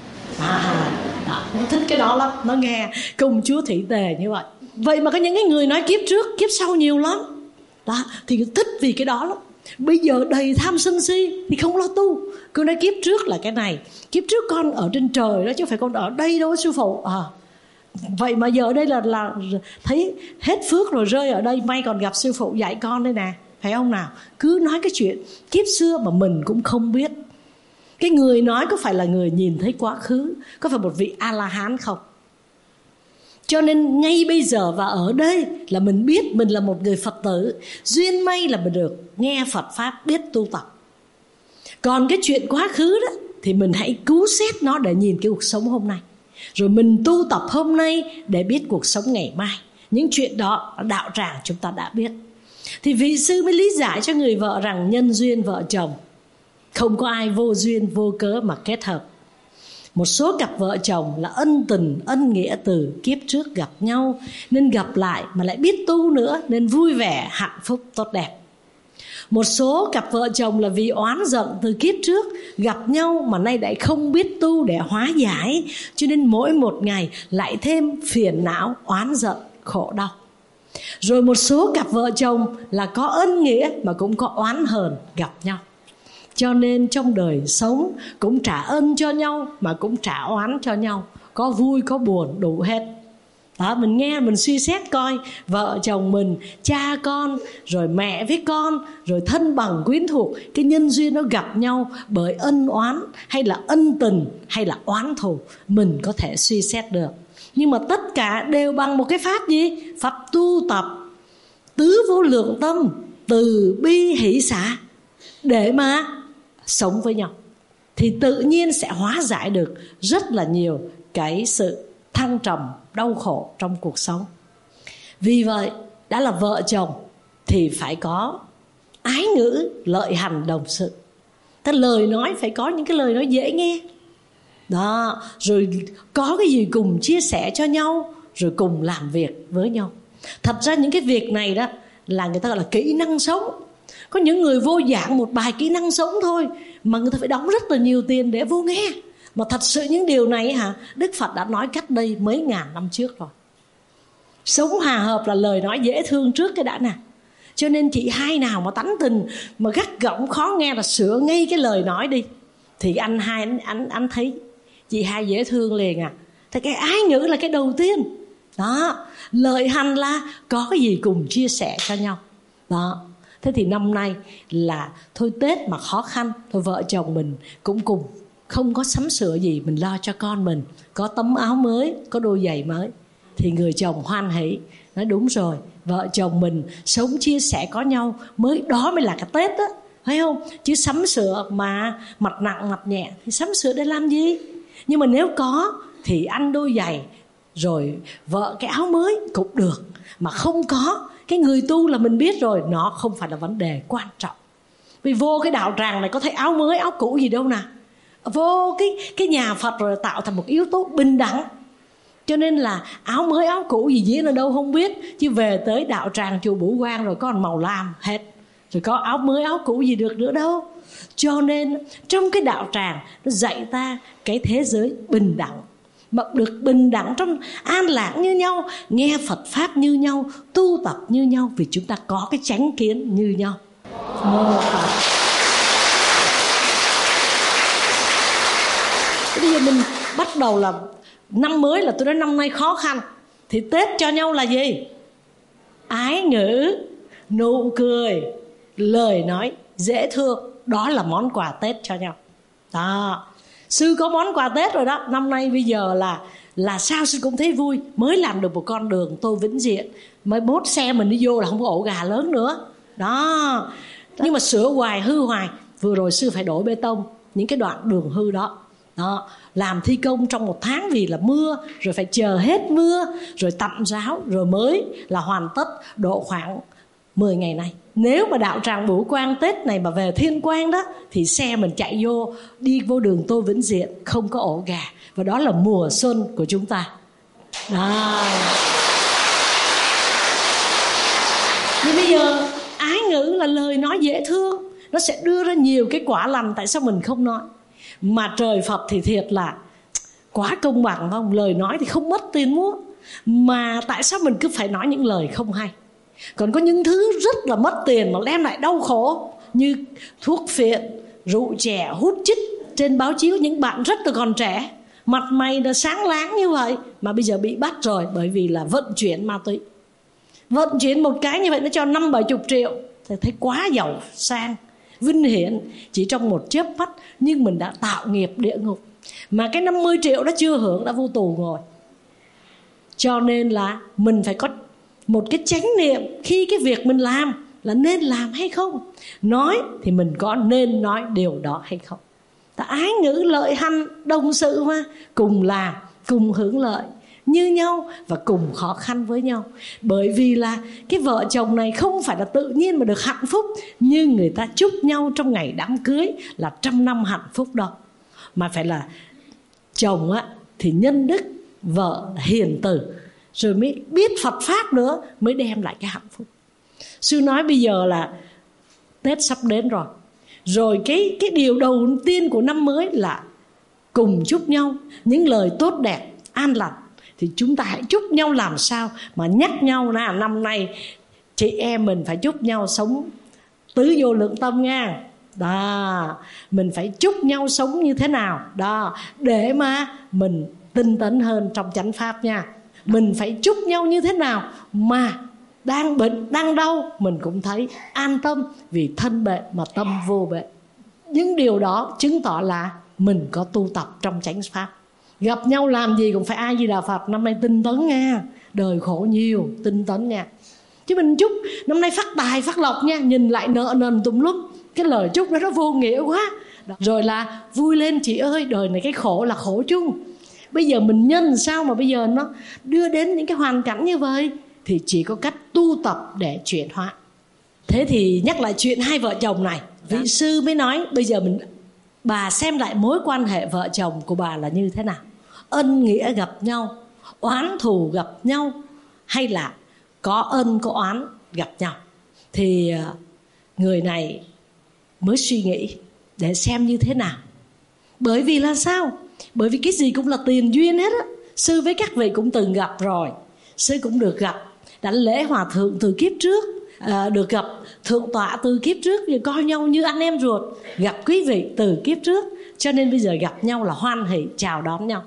Đó, nó thích cái đó lắm, nó nghe công chúa Thủy Tề như vậy. Vậy mà có những cái người nói kiếp trước kiếp sau nhiều lắm đó, thì thích vì cái đó lắm. Bây giờ đầy tham sân si thì không lo tu, cứ nói kiếp trước là cái này, kiếp trước con ở trên trời đó chứ phải con ở đây đâu sư phụ. Vậy mà giờ ở đây là thấy hết phước rồi, rơi ở đây, may còn gặp sư phụ dạy con đây nè, phải không nào? Cứ nói cái chuyện kiếp xưa mà mình cũng không biết. Cái người nói có phải là người nhìn thấy quá khứ, có phải một vị A-la-hán không? Cho nên ngay bây giờ và ở đây là mình biết mình là một người Phật tử, duyên may là mình được nghe Phật Pháp, biết tu tập. Còn cái chuyện quá khứ đó thì mình hãy cứu xét nó để nhìn cái cuộc sống hôm nay. Rồi mình tu tập hôm nay để biết cuộc sống ngày mai. Những chuyện đó đạo tràng chúng ta đã biết. Thì vị sư mới lý giải cho người vợ rằng nhân duyên vợ chồng, không có ai vô duyên vô cớ mà kết hợp. Một số cặp vợ chồng là ân tình, ân nghĩa từ kiếp trước gặp nhau, nên gặp lại mà lại biết tu nữa, nên vui vẻ, hạnh phúc, tốt đẹp. Một số cặp vợ chồng là vì oán giận từ kiếp trước gặp nhau mà nay lại không biết tu để hóa giải, cho nên mỗi một ngày lại thêm phiền não, oán giận, khổ đau. Rồi một số cặp vợ chồng là có ân nghĩa mà cũng có oán hờn gặp nhau, cho nên trong đời sống cũng trả ân cho nhau mà cũng trả oán cho nhau, có vui có buồn đủ hết. Đó, mình nghe mình suy xét coi vợ chồng mình, cha con, rồi mẹ với con, rồi thân bằng quyến thuộc, cái nhân duyên nó gặp nhau bởi ân oán hay là ân tình hay là oán thù, mình có thể suy xét được. Nhưng mà tất cả đều bằng một cái pháp gì? Pháp tu tập tứ vô lượng tâm, từ bi hỷ xả, để mà sống với nhau. Thì tự nhiên sẽ hóa giải được rất là nhiều cái sự thăng trầm, đau khổ trong cuộc sống. Vì vậy đã là vợ chồng thì phải có ái ngữ, lợi hành, đồng sự. Thế lời nói phải có những cái lời nói dễ nghe đó, rồi có cái gì cùng chia sẻ cho nhau, rồi cùng làm việc với nhau. Thật ra những cái việc này đó là người ta gọi là kỹ năng sống. Có những người vô giảng một bài kỹ năng sống thôi mà người ta phải đóng rất là nhiều tiền để vô nghe. Mà thật sự những điều này Đức Phật đã nói cách đây mấy ngàn năm trước rồi. Sống hòa hợp là lời nói dễ thương trước cái đã nè. Cho nên chị hai nào mà tánh tình mà gắt gỏng khó nghe là sửa ngay cái lời nói đi, thì anh hai anh thấy chị hai dễ thương liền à. Thì cái ái ngữ là cái đầu tiên đó. Lợi hành là có cái gì cùng chia sẻ cho nhau đó. Thế thì năm nay là thôi Tết mà khó khăn, thôi vợ chồng mình cũng cùng không có sắm sửa gì, mình lo cho con mình có tấm áo mới, có đôi giày mới. Thì người chồng hoan hỷ nói đúng rồi, vợ chồng mình sống chia sẻ có nhau, đó mới là cái Tết á, phải không? Chứ sắm sửa mà mặt nặng mặt nhẹ thì sắm sửa để làm gì? Nhưng mà nếu có thì anh đôi giày, rồi vợ cái áo mới cũng được. Mà không có, cái người tu là mình biết rồi, nó không phải là vấn đề quan trọng. Vì vô cái đạo tràng này có thấy áo mới áo cũ gì đâu nè. Vô cái nhà Phật rồi tạo thành một yếu tố bình đẳng. Cho nên là áo mới áo cũ gì diễn ở đâu không biết, chứ về tới đạo tràng chùa Bửu Quang rồi có màu lam hết, rồi có áo mới áo cũ gì được nữa đâu. Cho nên trong cái đạo tràng nó dạy ta cái thế giới bình đẳng, mà được bình đẳng trong an lạc như nhau, nghe Phật Pháp như nhau, tu tập như nhau, vì chúng ta có cái chánh kiến như nhau. Bây giờ mình bắt đầu là năm mới, là tôi nói năm nay khó khăn, Thì Tết cho nhau là gì? Ái ngữ, nụ cười, lời nói dễ thương. Đó là món quà Tết cho nhau. Đó, sư có món quà Tết rồi đó. Năm nay bây giờ là sao sư cũng thấy vui. Mới làm được một con đường Tô Vĩnh Diện, mới bốt xe mình đi vô là không có ổ gà lớn nữa. Đó, nhưng mà sửa hoài hư hoài. Vừa rồi sư phải đổ bê tông những cái đoạn đường hư đó. Đó, làm thi công trong 1 tháng vì là mưa, rồi phải chờ hết mưa, rồi tặng giáo, rồi mới là hoàn tất độ khoảng 10 ngày nay. Nếu mà đạo tràng Bửu Quang Tết này mà về Thiên Quang đó, thì xe mình chạy vô, đi vô đường Tô Vĩnh Diện không có ổ gà. Và đó là mùa xuân của chúng ta. Đó. Nhưng bây giờ ái ngữ là lời nói dễ thương, nó sẽ đưa ra nhiều cái quả lành. Tại sao mình không nói? Mà trời Phật thì thiệt là quá công bằng, không? Lời nói thì không mất tiền mua, mà tại sao mình cứ phải nói những lời không hay? Còn có những thứ rất là mất tiền mà đem lại đau khổ, như thuốc phiện, rượu chè, hút chích. Trên báo chí những bạn rất là còn trẻ, mặt mày đã sáng láng như vậy, mà bây giờ bị bắt rồi, bởi vì là vận chuyển ma túy. Vận chuyển một cái như vậy nó cho 50-70 triệu. Thì thấy quá giàu sang, vinh hiển chỉ trong một chớp mắt. Nhưng mình đã tạo nghiệp địa ngục. Mà cái 50 triệu đó chưa hưởng đã vô tù ngồi. Cho nên là mình phải có một cái chánh niệm khi cái việc mình làm là nên làm hay không. Nói thì mình có nên nói điều đó hay không. Ta ái ngữ lợi hành đồng sự hoa, cùng làm, cùng hưởng lợi như nhau và cùng khó khăn với nhau. Bởi vì là cái vợ chồng này không phải là tự nhiên mà được hạnh phúc như người ta chúc nhau trong ngày đám cưới là 100 năm hạnh phúc đâu. Mà phải là chồng á thì nhân đức, vợ hiền từ, rồi mới biết Phật Pháp nữa, mới đem lại cái hạnh phúc. Sư nói bây giờ là Tết sắp đến rồi. Rồi cái điều đầu tiên của năm mới là cùng chúc nhau những lời tốt đẹp, an lành. Thì chúng ta hãy chúc nhau làm sao mà nhắc nhau là năm nay chị em mình phải chúc nhau sống tứ vô lượng tâm nha. Đó, mình phải chúc nhau sống như thế nào đó để mà mình tinh tấn hơn trong chánh pháp nha. Mình phải chúc nhau như thế nào mà đang bệnh, đang đau mình cũng thấy an tâm, vì thân bệnh mà tâm vô bệnh. Những điều đó chứng tỏ là mình có tu tập trong chánh pháp. Gặp nhau làm gì cũng phải A Di Đà Phật, năm nay tinh tấn nha, đời khổ nhiều, tinh tấn nha. Chứ mình chúc năm nay phát tài phát lộc nha, nhìn lại nợ nần tùm lum, cái lời chúc đó nó vô nghĩa quá. Rồi là vui lên chị ơi, đời này cái khổ là khổ chung. Bây giờ mình nhân sao mà bây giờ nó đưa đến những cái hoàn cảnh như vậy, thì chỉ có cách tu tập để chuyển hóa. Thế thì nhắc lại chuyện hai vợ chồng này, vị sư mới nói bây giờ bà xem lại mối quan hệ vợ chồng của bà là như thế nào. Ân nghĩa gặp nhau, oán thù gặp nhau, hay là có ân có oán gặp nhau. Thì người này mới suy nghĩ để xem như thế nào. Bởi vì là sao? Bởi vì cái gì cũng là tiền duyên hết á. Sư với các vị cũng từng gặp rồi. Sư cũng được gặp đảnh lễ hòa thượng từ kiếp trước, được gặp thượng tọa từ kiếp trước, và coi nhau như anh em ruột. Gặp quý vị từ kiếp trước, cho nên bây giờ gặp nhau là hoan hỷ chào đón nhau.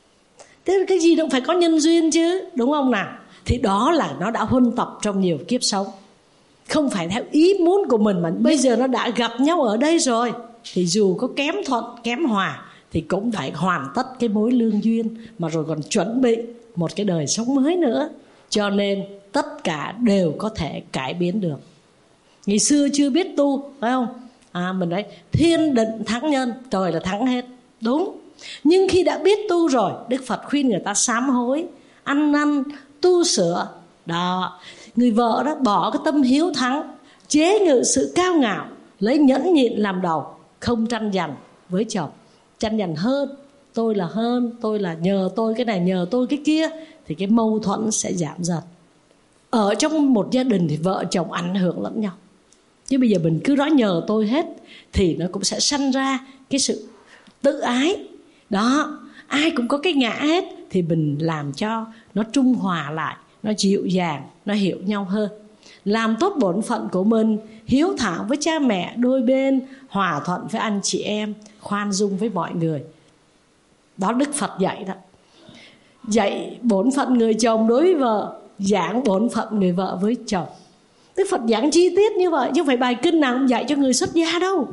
Thế cái gì cũng phải có nhân duyên chứ, đúng không nào? Thì đó là nó đã huân tập trong nhiều kiếp sống, không phải theo ý muốn của mình, mà bây giờ nó đã gặp nhau ở đây rồi, thì dù có kém thuận kém hòa thì cũng phải hoàn tất cái mối lương duyên, mà rồi còn chuẩn bị một cái đời sống mới nữa. Cho nên tất cả đều có thể cải biến được. Ngày xưa chưa biết tu, phải không? Mình nói thiên định thắng nhân, trời là thắng hết. Đúng. Nhưng khi đã biết tu rồi, Đức Phật khuyên người ta sám hối, ăn năn, tu sửa. Đó, người vợ đó bỏ cái tâm hiếu thắng, chế ngự sự cao ngạo, lấy nhẫn nhịn làm đầu, không tranh giành với chồng. Tranh giành hơn, tôi là nhờ tôi cái này, nhờ tôi cái kia, thì cái mâu thuẫn sẽ giảm dần. Ở trong một gia đình thì vợ chồng ảnh hưởng lẫn nhau. Chứ bây giờ mình cứ nói nhờ tôi hết thì nó cũng sẽ sanh ra cái sự tự ái. Đó, ai cũng có cái ngã hết, thì mình làm cho nó trung hòa lại, nó dịu dàng, nó hiểu nhau hơn. Làm tốt bổn phận của mình, hiếu thảo với cha mẹ đôi bên, hòa thuận với anh chị em, khoan dung với mọi người. Đó Đức Phật dạy đó. dạy bổn phận người chồng đối với vợ, giảng bổn phận người vợ với chồng. Đức Phật giảng chi tiết như vậy, chứ không phải bài kinh nào cũng dạy cho người xuất gia đâu.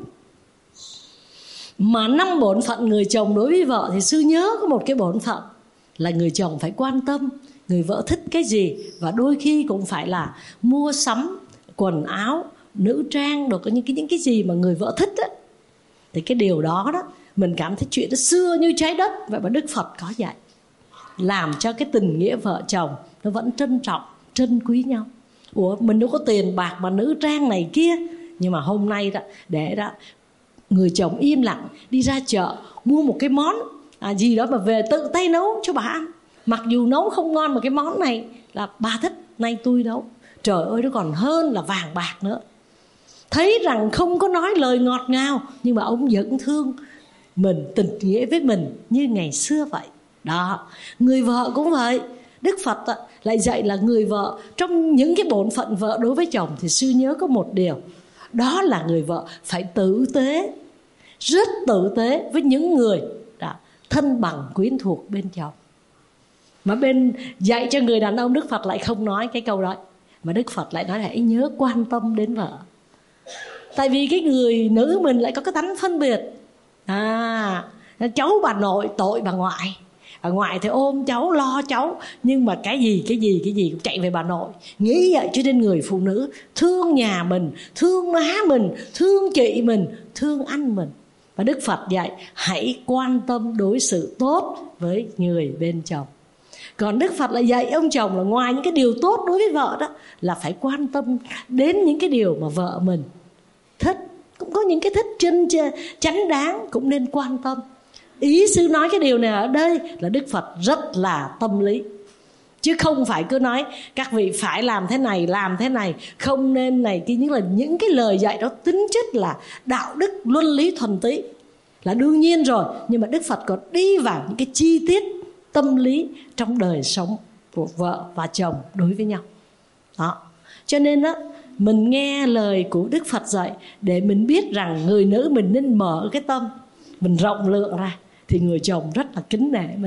Mà 5 bổn phận người chồng đối với vợ thì sư nhớ có một cái bổn phận là người chồng phải quan tâm người vợ thích cái gì, và đôi khi cũng phải là mua sắm quần áo, nữ trang, đồ có những cái gì mà người vợ thích á. Thì cái điều đó mình cảm thấy chuyện đó xưa như trái đất. Vậy mà Đức Phật có dạy, làm cho cái tình nghĩa vợ chồng nó vẫn trân trọng, trân quý nhau. Ủa, mình đâu có tiền bạc mà nữ trang này kia. Nhưng mà hôm nay để người chồng im lặng đi ra chợ mua một cái món gì đó mà về tự tay nấu cho bà ăn. Mặc dù nấu không ngon mà cái món này là bà thích, nay tôi nấu. Trời ơi, nó còn hơn là vàng bạc nữa. Thấy rằng không có nói lời ngọt ngào, nhưng mà ông vẫn thương mình, tình nghĩa với mình như ngày xưa vậy. Đó, người vợ cũng vậy. Đức Phật lại dạy là người vợ, trong những cái bổn phận vợ đối với chồng thì sư nhớ có một điều, đó là người vợ phải tử tế, rất tử tế với những người thân bằng quyến thuộc bên chồng. Mà bên dạy cho người đàn ông, Đức Phật lại không nói cái câu đó, mà Đức Phật lại nói là hãy nhớ quan tâm đến vợ. Tại vì cái người nữ mình lại có cái tánh phân biệt. Cháu bà nội tội bà ngoại. Bà ngoại thì ôm cháu, lo cháu, nhưng mà cái gì cũng chạy về bà nội. Nghĩ vậy cho nên người phụ nữ thương nhà mình, thương má mình, thương chị mình, thương anh mình. Và Đức Phật dạy hãy quan tâm đối xử tốt với người bên chồng. Còn Đức Phật lại dạy ông chồng là ngoài những cái điều tốt đối với vợ đó, là phải quan tâm đến những cái điều mà vợ mình thích. Cũng có những cái thích chánh đáng cũng nên quan tâm. Ý sư nói cái điều này ở đây là Đức Phật rất là tâm lý, chứ không phải cứ nói các vị phải làm thế này, làm thế này, không nên này kia. Những cái lời dạy đó tính chất là đạo đức luân lý thuần túy là đương nhiên rồi, nhưng mà Đức Phật còn đi vào những cái chi tiết tâm lý trong đời sống của vợ và chồng đối với nhau. Đó, cho nên mình nghe lời của Đức Phật dạy để mình biết rằng người nữ mình nên mở cái tâm, mình rộng lượng ra, thì người chồng rất là kính nể mình.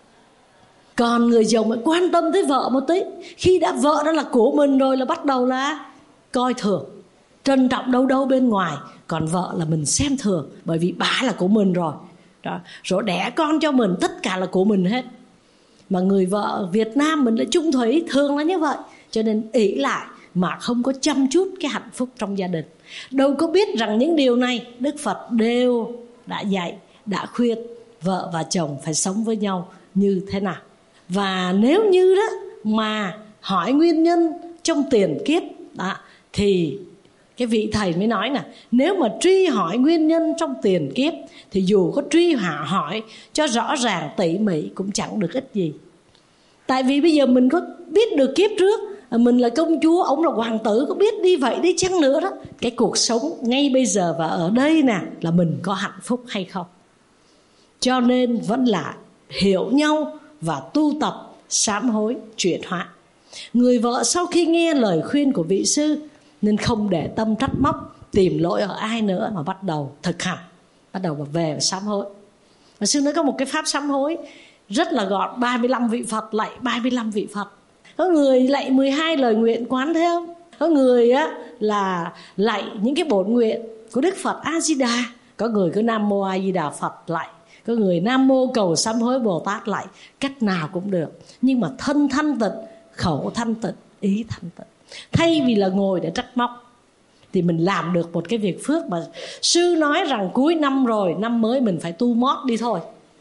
Còn người chồng phải quan tâm tới vợ một tí. Khi đã vợ đó là của mình rồi là bắt đầu là coi thường, trân trọng đâu bên ngoài. Còn vợ là mình xem thường, bởi vì bà là của mình rồi đó, rồi đẻ con cho mình, tất cả là của mình hết. Mà người vợ Việt Nam mình lại chung thủy, thường là như vậy. Cho nên ỷ lại mà không có chăm chút cái hạnh phúc trong gia đình. Đâu có biết rằng những điều này Đức Phật đều đã dạy, đã khuyên vợ và chồng phải sống với nhau như thế nào. Và nếu như đó mà hỏi nguyên nhân trong tiền kiếp đó, thì cái vị thầy mới nói là nếu mà truy hỏi nguyên nhân trong tiền kiếp thì dù có truy hỏi cho rõ ràng tỉ mỉ cũng chẳng được ích gì. Tại vì bây giờ mình có biết được kiếp trước mình là công chúa, ông là hoàng tử, có biết đi vậy đi chăng nữa đó, cái cuộc sống ngay bây giờ và ở đây nè là mình có hạnh phúc hay không. Cho nên vẫn là hiểu nhau và tu tập sám hối chuyển hóa. Người vợ sau khi nghe lời khuyên của vị sư nên không để tâm trách móc, tìm lỗi ở ai nữa, mà bắt đầu thực hành, bắt đầu về sám hối. Và sư nói có một cái pháp sám hối rất là gọn, 35 vị Phật lạy 35 vị Phật. Có người lạy 12 lời nguyện quán, thấy không? Có người là lạy những cái bổn nguyện của Đức Phật A Di Đà, có người cứ Nam Mô A Di Đà Phật lạy, có người Nam Mô Cầu Sám Hối Bồ Tát lạy, cách nào cũng được. Nhưng mà thân thanh tịnh, khẩu thanh tịnh, ý thanh tịnh. Thay vì là ngồi để trách móc thì mình làm được một cái việc phước mà sư nói rằng cuối năm rồi, năm mới mình phải tu mót đi thôi.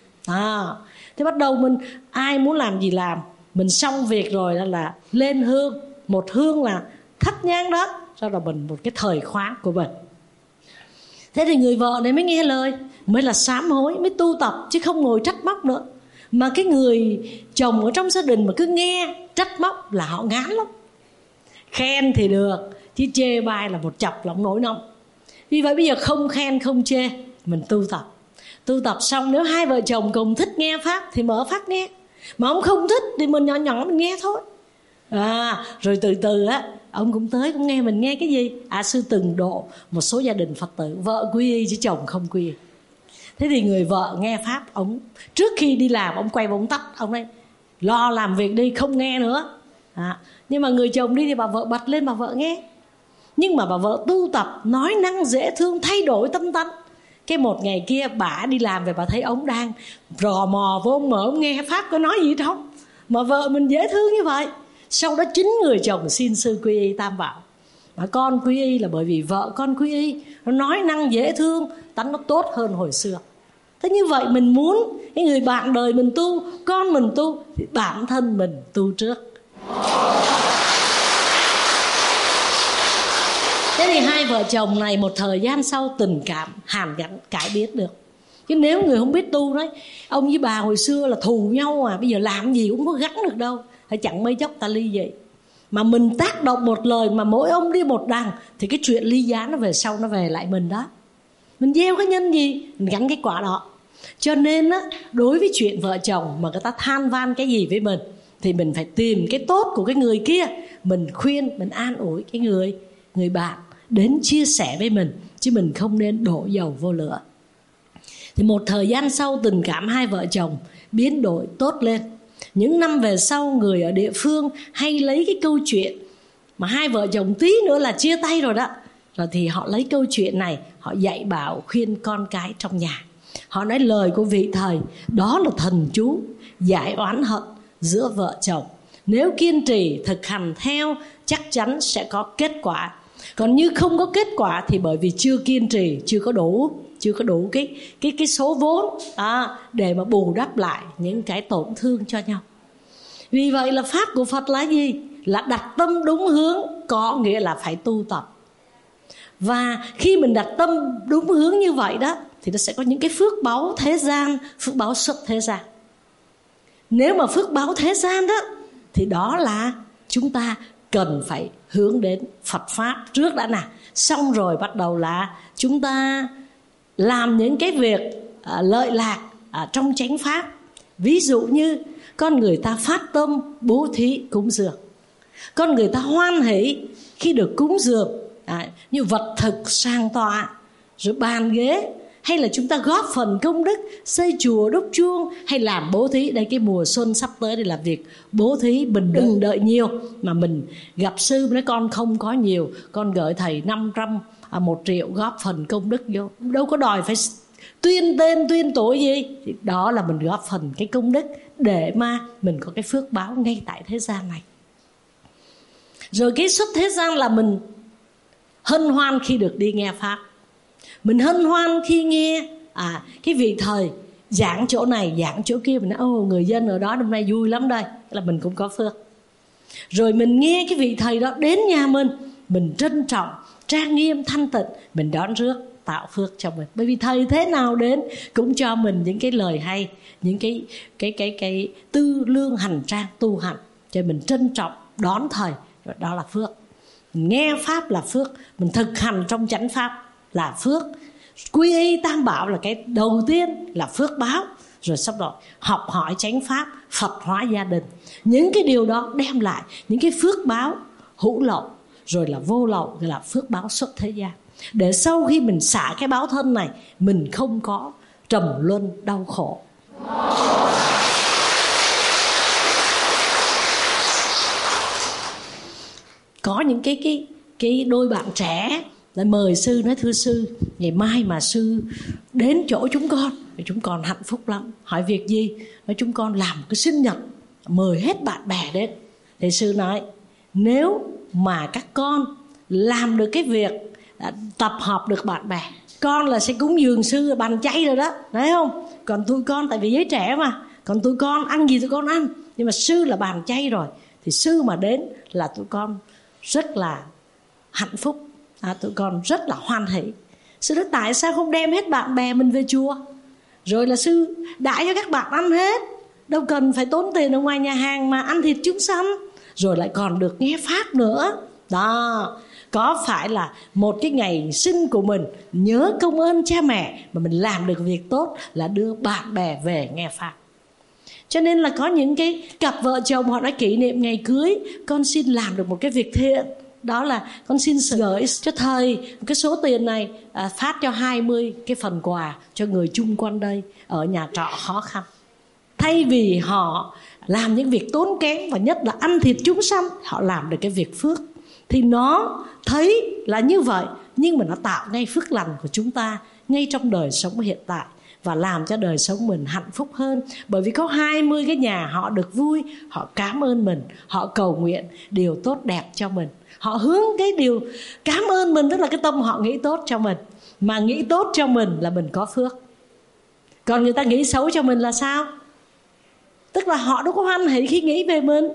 Thế bắt đầu mình ai muốn làm gì làm, mình xong việc rồi là lên hương, một hương là thắp nhang đó, sau đó mình một cái thời khóa của mình. Thế thì người vợ này mới nghe lời, mới là sám hối, mới tu tập, chứ không ngồi trách móc nữa. Mà cái người chồng ở trong gia đình mà cứ nghe trách móc là họ ngán lắm. Khen thì được, chứ chê bai là một chập lòng nổi nóng. Vì vậy bây giờ không khen không chê, mình tu tập. Tu tập xong nếu hai vợ chồng cùng thích nghe pháp thì mở pháp nghe, mà ông không thích thì mình nhỏ nhỏ mình nghe thôi. Rồi từ từ ông cũng tới cũng nghe mình nghe cái gì. Sư từng độ một số gia đình Phật tử vợ quy y chứ chồng không quy y. Thế thì người vợ nghe pháp, ông trước khi đi làm ông quay ông tắt, ông nói lo làm việc đi, không nghe nữa. Nhưng mà người chồng đi thì bà vợ bật lên bà vợ nghe. Nhưng mà bà vợ tu tập, nói năng dễ thương, thay đổi tâm tánh. Cái một ngày kia bà đi làm về, bà thấy ông đang rò mò vô ông, mở ông nghe Pháp có nói gì không, mà vợ mình dễ thương như vậy. Sau đó chính người chồng xin sư quy y Tam Bảo. Mà con quy y là bởi vì vợ con quy y, nó nói năng dễ thương, tánh nó tốt hơn hồi xưa. Thế như vậy mình muốn cái người bạn đời mình tu, con mình tu, thì bản thân mình tu trước. Thế thì hai vợ chồng này một thời gian sau tình cảm hàn gắn cải biến được. Chứ nếu người không biết tu đấy, ông với bà hồi xưa là thù nhau bây giờ làm gì cũng có gắn được đâu. Hay chẳng mấy chốc ta ly dị. Mà mình tác động một lời mà mỗi ông đi một đằng, thì cái chuyện ly giá nó về sau nó về lại mình đó. Mình gieo cái nhân gì, mình gắn cái quả đó. Cho nên đối với chuyện vợ chồng mà người ta than van cái gì với mình, thì mình phải tìm cái tốt của cái người kia. Mình khuyên, mình an ủi cái người bạn đến chia sẻ với mình, chứ mình không nên đổ dầu vô lửa. Thì một thời gian sau tình cảm hai vợ chồng biến đổi tốt lên. Những năm về sau, người ở địa phương hay lấy cái câu chuyện mà hai vợ chồng tí nữa là chia tay rồi đó, rồi thì họ lấy câu chuyện này, họ dạy bảo khuyên con cái trong nhà. Họ nói lời của vị thầy đó là thần chú giải oán hận giữa vợ chồng. Nếu kiên trì thực hành theo, chắc chắn sẽ có kết quả. Còn như không có kết quả thì bởi vì chưa kiên trì, chưa có đủ cái số vốn để mà bù đắp lại những cái tổn thương cho nhau. Vì vậy là pháp của Phật là gì? Là đặt tâm đúng hướng, có nghĩa là phải tu tập. Và khi mình đặt tâm đúng hướng như vậy đó, thì nó sẽ có những cái phước báu thế gian, phước báu xuất thế gian. Nếu mà phước báu thế gian đó, thì đó là chúng ta cần phải hướng đến Phật Pháp trước đã nào. Xong rồi bắt đầu là chúng ta làm những cái việc lợi lạc trong chánh Pháp. Ví dụ như con người ta phát tâm bố thí cúng dường, con người ta hoan hỷ khi được cúng dường như vật thực sang tọa, rồi bàn ghế, hay là chúng ta góp phần công đức xây chùa đúc chuông, hay làm bố thí. Đây cái mùa xuân sắp tới để làm việc bố thí. Mình đừng đợi nhiều, mà mình gặp sư nói con không có nhiều, con gửi thầy 500, 1 triệu góp phần công đức vô, đâu có đòi phải tuyên tên tuyên tuổi gì. Thì đó là mình góp phần cái công đức để mà mình có cái phước báo ngay tại thế gian này. Rồi cái xuất thế gian là mình hân hoan khi được đi nghe Pháp. Mình hân hoan khi nghe cái vị thầy giảng chỗ này giảng chỗ kia, mình nói người dân ở đó năm nay vui lắm đây, là mình cũng có phước. Rồi mình nghe cái vị thầy đó đến nhà mình trân trọng, trang nghiêm, thanh tịnh, mình đón rước tạo phước cho mình. Bởi vì thầy thế nào đến cũng cho mình những cái lời hay, những cái tư lương hành trang tu hành, cho mình trân trọng đón thầy, rồi đó là phước. Mình nghe Pháp là phước, mình thực hành trong chánh Pháp là phước. Quy y Tam Bảo là cái đầu tiên là phước báo. Rồi sau đó học hỏi chánh Pháp, Phật hóa gia đình. Những cái điều đó đem lại những cái phước báo hữu lậu, rồi là vô lậu, là phước báo xuất thế gian. Để sau khi mình xả cái báo thân này, mình không có trầm luân đau khổ. Có những cái đôi bạn trẻ lại mời sư, nói thưa sư, ngày mai mà sư đến chỗ chúng con hạnh phúc lắm. Hỏi việc gì? Nói chúng con làm cái sinh nhật, mời hết bạn bè đến. Thì sư nói, nếu mà các con làm được cái việc tập hợp được bạn bè, con là sẽ cúng dường sư bàn chay rồi đó, thấy không? Còn tụi con, tại vì giới trẻ mà, còn tụi con ăn gì tụi con ăn, nhưng mà sư là bàn chay rồi, thì sư mà đến là tụi con rất là hạnh phúc, tụi con rất là hoan hỷ. Sư nói tại sao không đem hết bạn bè mình về chùa, rồi là sư đãi cho các bạn ăn hết, đâu cần phải tốn tiền ở ngoài nhà hàng mà ăn thịt chúng sanh, rồi lại còn được nghe Pháp nữa. Đó, có phải là một cái ngày sinh của mình nhớ công ơn cha mẹ mà mình làm được việc tốt là đưa bạn bè về nghe Pháp. Cho nên là có những cái cặp vợ chồng họ nói kỷ niệm ngày cưới, con xin làm được một cái việc thiện, đó là con xin gửi cho thầy cái số tiền này, phát cho 20 cái phần quà cho người chung quanh đây ở nhà trọ khó khăn. Thay vì họ làm những việc tốn kém, và nhất là ăn thịt chúng sanh, họ làm được cái việc phước. Thì nó thấy là như vậy, nhưng mà nó tạo ngay phước lành của chúng ta ngay trong đời sống hiện tại, và làm cho đời sống mình hạnh phúc hơn. Bởi vì có 20 cái nhà họ được vui, họ cảm ơn mình, họ cầu nguyện điều tốt đẹp cho mình, họ hướng cái điều cảm ơn mình, tức là cái tâm họ nghĩ tốt cho mình. Mà nghĩ tốt cho mình là mình có phước. Còn người ta nghĩ xấu cho mình là sao? Tức là họ đâu có hoan hỷ khi nghĩ về mình.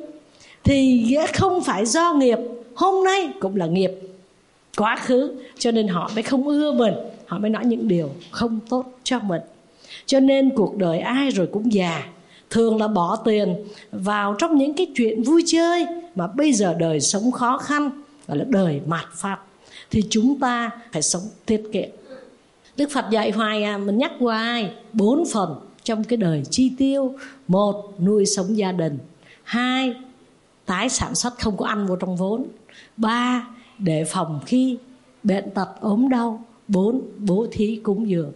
Thì không phải do nghiệp, hôm nay cũng là nghiệp quá khứ, cho nên họ mới không ưa mình, họ mới nói những điều không tốt cho mình. Cho nên cuộc đời ai rồi cũng già, thường là bỏ tiền vào trong những cái chuyện vui chơi, mà bây giờ đời sống khó khăn, gọi là đời mạt Pháp, thì chúng ta phải sống tiết kiệm. Đức Phật dạy hoài mình nhắc hoài 4 phần trong cái đời chi tiêu. 1. Nuôi sống gia đình. 2. Tái sản xuất không có ăn vô trong vốn. 3. Để phòng khi bệnh tật ốm đau. 4. Bố thí cúng dường.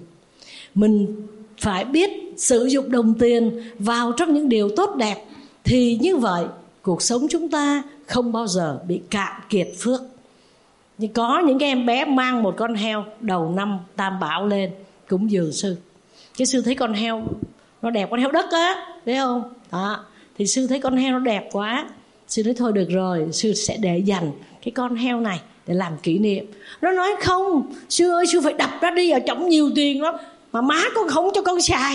Mình phải biết sử dụng đồng tiền vào trong những điều tốt đẹp, thì như vậy cuộc sống chúng ta không bao giờ bị cạn kiệt phước. Nhưng có những cái em bé mang một con heo đầu năm Tam Bảo lên cúng dường sư. Cái sư thấy con heo nó đẹp, con heo đất á, thấy không? Đó. Thì sư thấy con heo nó đẹp quá, sư nói thôi được rồi, sư sẽ để dành cái con heo này để làm kỷ niệm. Nó nói không, sư ơi, sư phải đập ra đi, ở trong nhiều tiền lắm, mà má con không cho con xài,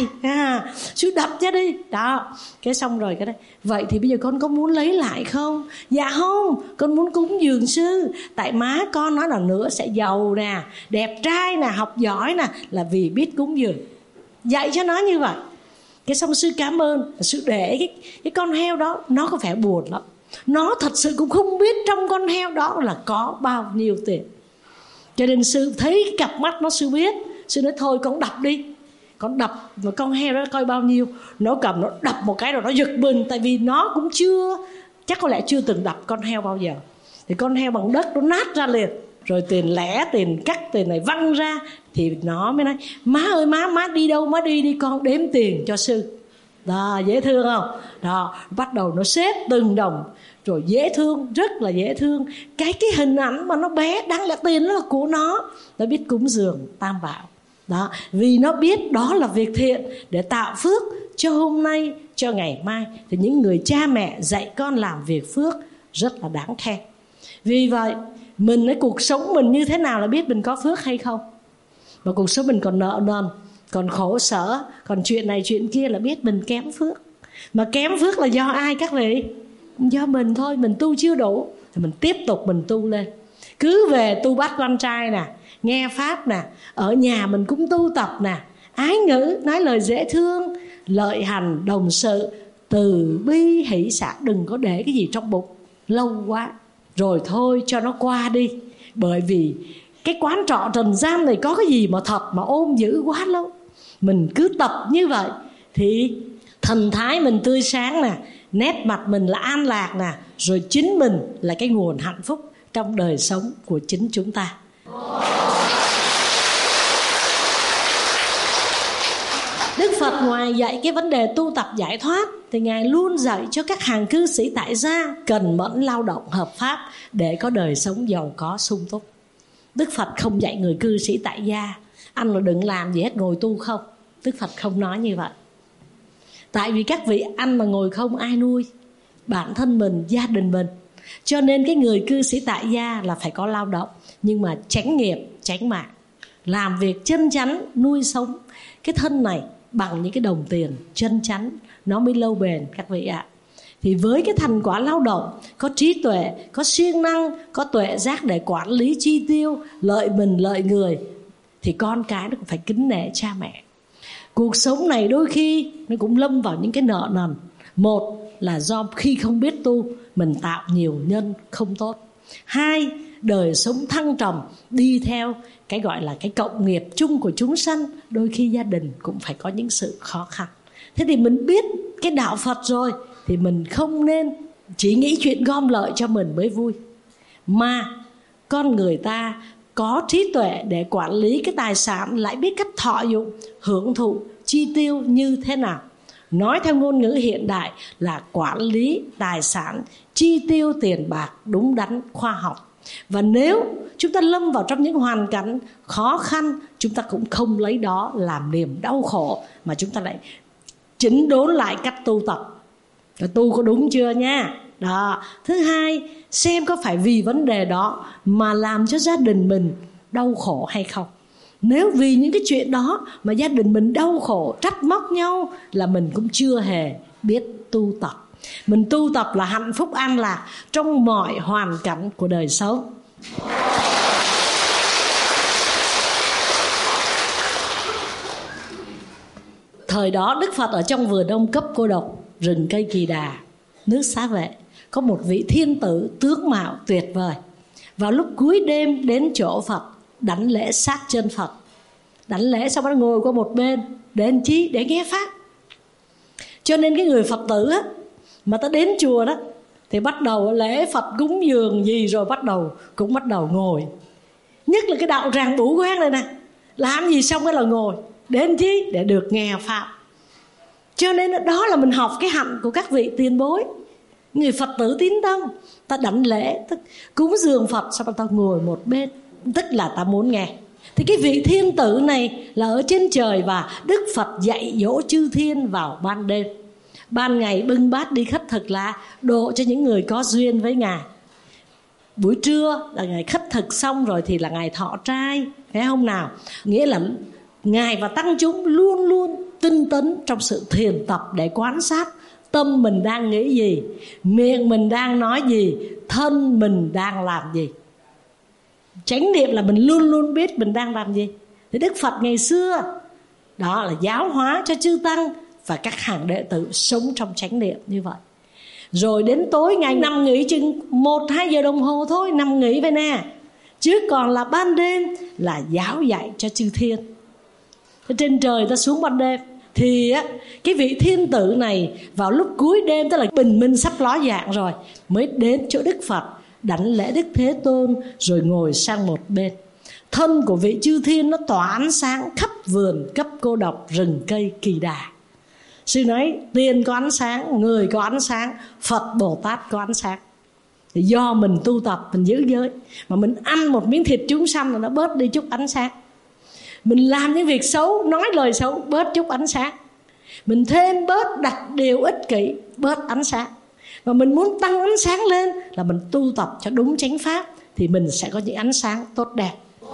sư đập ra đi. Đó, cái xong rồi cái đấy. Vậy thì bây giờ con có muốn lấy lại không? Dạ không, con muốn cúng dường sư. Tại má con nói là nữa sẽ giàu nè, đẹp trai nè, học giỏi nè, là vì biết cúng dường. Dạy cho nó như vậy. Cái xong sư cảm ơn, sư để cái con heo đó, nó có vẻ buồn lắm. Nó thật sự cũng không biết trong con heo đó là có bao nhiêu tiền. Cho nên sư thấy cái cặp mắt nó, sư biết. Sư nói thôi con đập đi. Con đập mà con heo đó coi bao nhiêu. Nó cầm nó đập một cái rồi nó giật mình. Tại vì nó cũng chắc có lẽ chưa từng đập con heo bao giờ. Thì con heo bằng đất nó nát ra liền. Rồi tiền lẻ, tiền cắt, tiền này văng ra. Thì nó mới nói má ơi, má đi đâu? Má đi con đếm tiền cho sư. Đó, dễ thương không? Đó, bắt đầu nó xếp từng đồng. Rồi dễ thương, rất là dễ thương. Cái hình ảnh mà nó bé, đáng lẽ tiền đó là của nó. Nó biết cúng dường Tam Bảo. Đó, vì nó biết đó là việc thiện để tạo phước cho hôm nay, cho ngày mai. Thì những người cha mẹ dạy con làm việc phước rất là đáng khen. Vì vậy mình, cái cuộc sống mình như thế nào là biết mình có phước hay không. Mà cuộc sống mình còn nợ nần, còn khổ sở, còn chuyện này chuyện kia là biết mình kém phước. Mà kém phước là do ai các vị? Do mình thôi. Mình tu chưa đủ thì mình tiếp tục mình tu lên. Cứ về tu bát quan trai nè, nghe pháp nè, ở nhà mình cũng tu tập nè, ái ngữ, nói lời dễ thương, lợi hành, đồng sự, từ bi, hỷ xả. Đừng có để cái gì trong bụng lâu quá, rồi thôi cho nó qua đi. Bởi vì cái quán trọ trần gian này có cái gì mà thật mà ôm giữ quá lâu. Mình cứ tập như vậy thì thần thái mình tươi sáng nè, nét mặt mình là an lạc nè, rồi chính mình là cái nguồn hạnh phúc trong đời sống của chính chúng ta. Đức Phật ngoài dạy cái vấn đề tu tập giải thoát thì Ngài luôn dạy cho các hàng cư sĩ tại gia cần mẫn lao động hợp pháp để có đời sống giàu có sung túc. Đức Phật không dạy người cư sĩ tại gia anh là đừng làm gì hết, ngồi tu không. Đức Phật không nói như vậy. Tại vì các vị ăn mà ngồi không ai nuôi bản thân mình, gia đình mình. Cho nên cái người cư sĩ tại gia là phải có lao động, nhưng mà tránh nghiệp, tránh mạng, làm việc chân chánh, nuôi sống cái thân này bằng những cái đồng tiền chân chánh, nó mới lâu bền các vị ạ. Thì với cái thành quả lao động, có trí tuệ, có siêng năng, có tuệ giác để quản lý chi tiêu, lợi mình lợi người, thì con cái nó cũng phải kính nể cha mẹ. Cuộc sống này đôi khi nó cũng lâm vào những cái nợ nần. Một là do khi không biết tu, mình tạo nhiều nhân không tốt. 2, đời sống thăng trầm đi theo cái gọi là cái cộng nghiệp chung của chúng sanh. Đôi khi gia đình cũng phải có những sự khó khăn. Thế thì mình biết cái đạo Phật rồi thì mình không nên chỉ nghĩ chuyện gom lợi cho mình mới vui, mà con người ta có trí tuệ để quản lý cái tài sản, lại biết cách thọ dụng, hưởng thụ, chi tiêu như thế nào. Nói theo ngôn ngữ hiện đại là quản lý tài sản, chi tiêu tiền bạc đúng đắn, khoa học. Và nếu chúng ta lâm vào trong những hoàn cảnh khó khăn, chúng ta cũng không lấy đó làm niềm đau khổ, mà chúng ta lại chỉnh đốn lại cách tu tập. Rồi tu có đúng chưa nha? Đó. Thứ hai, xem có phải vì vấn đề đó mà làm cho gia đình mình đau khổ hay không. Nếu vì những cái chuyện đó mà gia đình mình đau khổ, trách móc nhau, là mình cũng chưa hề biết tu tập. Mình tu tập là hạnh phúc an lạc trong mọi hoàn cảnh của đời sống. Thời đó Đức Phật ở trong vườn Ông Cấp Cô Độc, rừng cây Kỳ Đà, nước Xá Vệ, có một vị thiên tử tướng mạo tuyệt vời. Vào lúc cuối đêm đến chỗ Phật, đảnh lễ sát chân Phật. Đảnh lễ xong nó ngồi qua một bên. Để làm chi? Để nghe pháp. Cho nên cái người Phật tử á, mà ta đến chùa đó thì bắt đầu lễ Phật cúng dường gì rồi bắt đầu ngồi. Nhất là cái đạo tràng Bủ Quang này nè, làm gì xong cái là ngồi. Để làm chi? Để được nghe pháp. Cho nên đó là mình học cái hạnh của các vị tiền bối, người Phật tử tín tâm. Ta đảnh lễ, tức cúng dường Phật, xong ta ngồi một bên, tức là ta muốn nghe. Thì cái vị thiên tử này là ở trên trời, và Đức Phật dạy dỗ chư thiên vào ban đêm. Ban ngày bưng bát đi khất thực là độ cho những người có duyên với Ngài. Buổi trưa là Ngài khất thực xong rồi thì là Ngài thọ trai, phải không nào? Nghĩa là Ngài và tăng chúng luôn luôn tinh tấn trong sự thiền tập để quan sát tâm mình đang nghĩ gì, miệng mình đang nói gì, thân mình đang làm gì. Chánh niệm là mình luôn luôn biết mình đang làm gì. Thì Đức Phật ngày xưa đó là giáo hóa cho chư tăng và các hàng đệ tử sống trong chánh niệm như vậy. Rồi đến tối ngày nằm nghỉ chừng 1-2 giờ đồng hồ thôi, nằm nghỉ vậy nè. Chứ còn là ban đêm là giáo dạy cho chư thiên. Trên trời ta xuống ban đêm thì cái vị thiên tử này vào lúc cuối đêm, tức là bình minh sắp ló dạng rồi, mới đến chỗ Đức Phật, đảnh lễ Đức Thế Tôn rồi ngồi sang một bên. Thân của vị chư thiên nó tỏa ánh sáng khắp vườn Cấp Cô Độc, rừng cây Kỳ Đà. Sư nói tiên có ánh sáng, người có ánh sáng, Phật Bồ Tát có ánh sáng. Thì do mình tu tập, mình giữ giới, mà mình ăn một miếng thịt chúng sanh là nó bớt đi chút ánh sáng. Mình làm những việc xấu, nói lời xấu, bớt chút ánh sáng. Mình thêm bớt đặt điều ích kỷ, bớt ánh sáng. Và mình muốn tăng ánh sáng lên là mình tu tập cho đúng chánh pháp, thì mình sẽ có những ánh sáng tốt đẹp.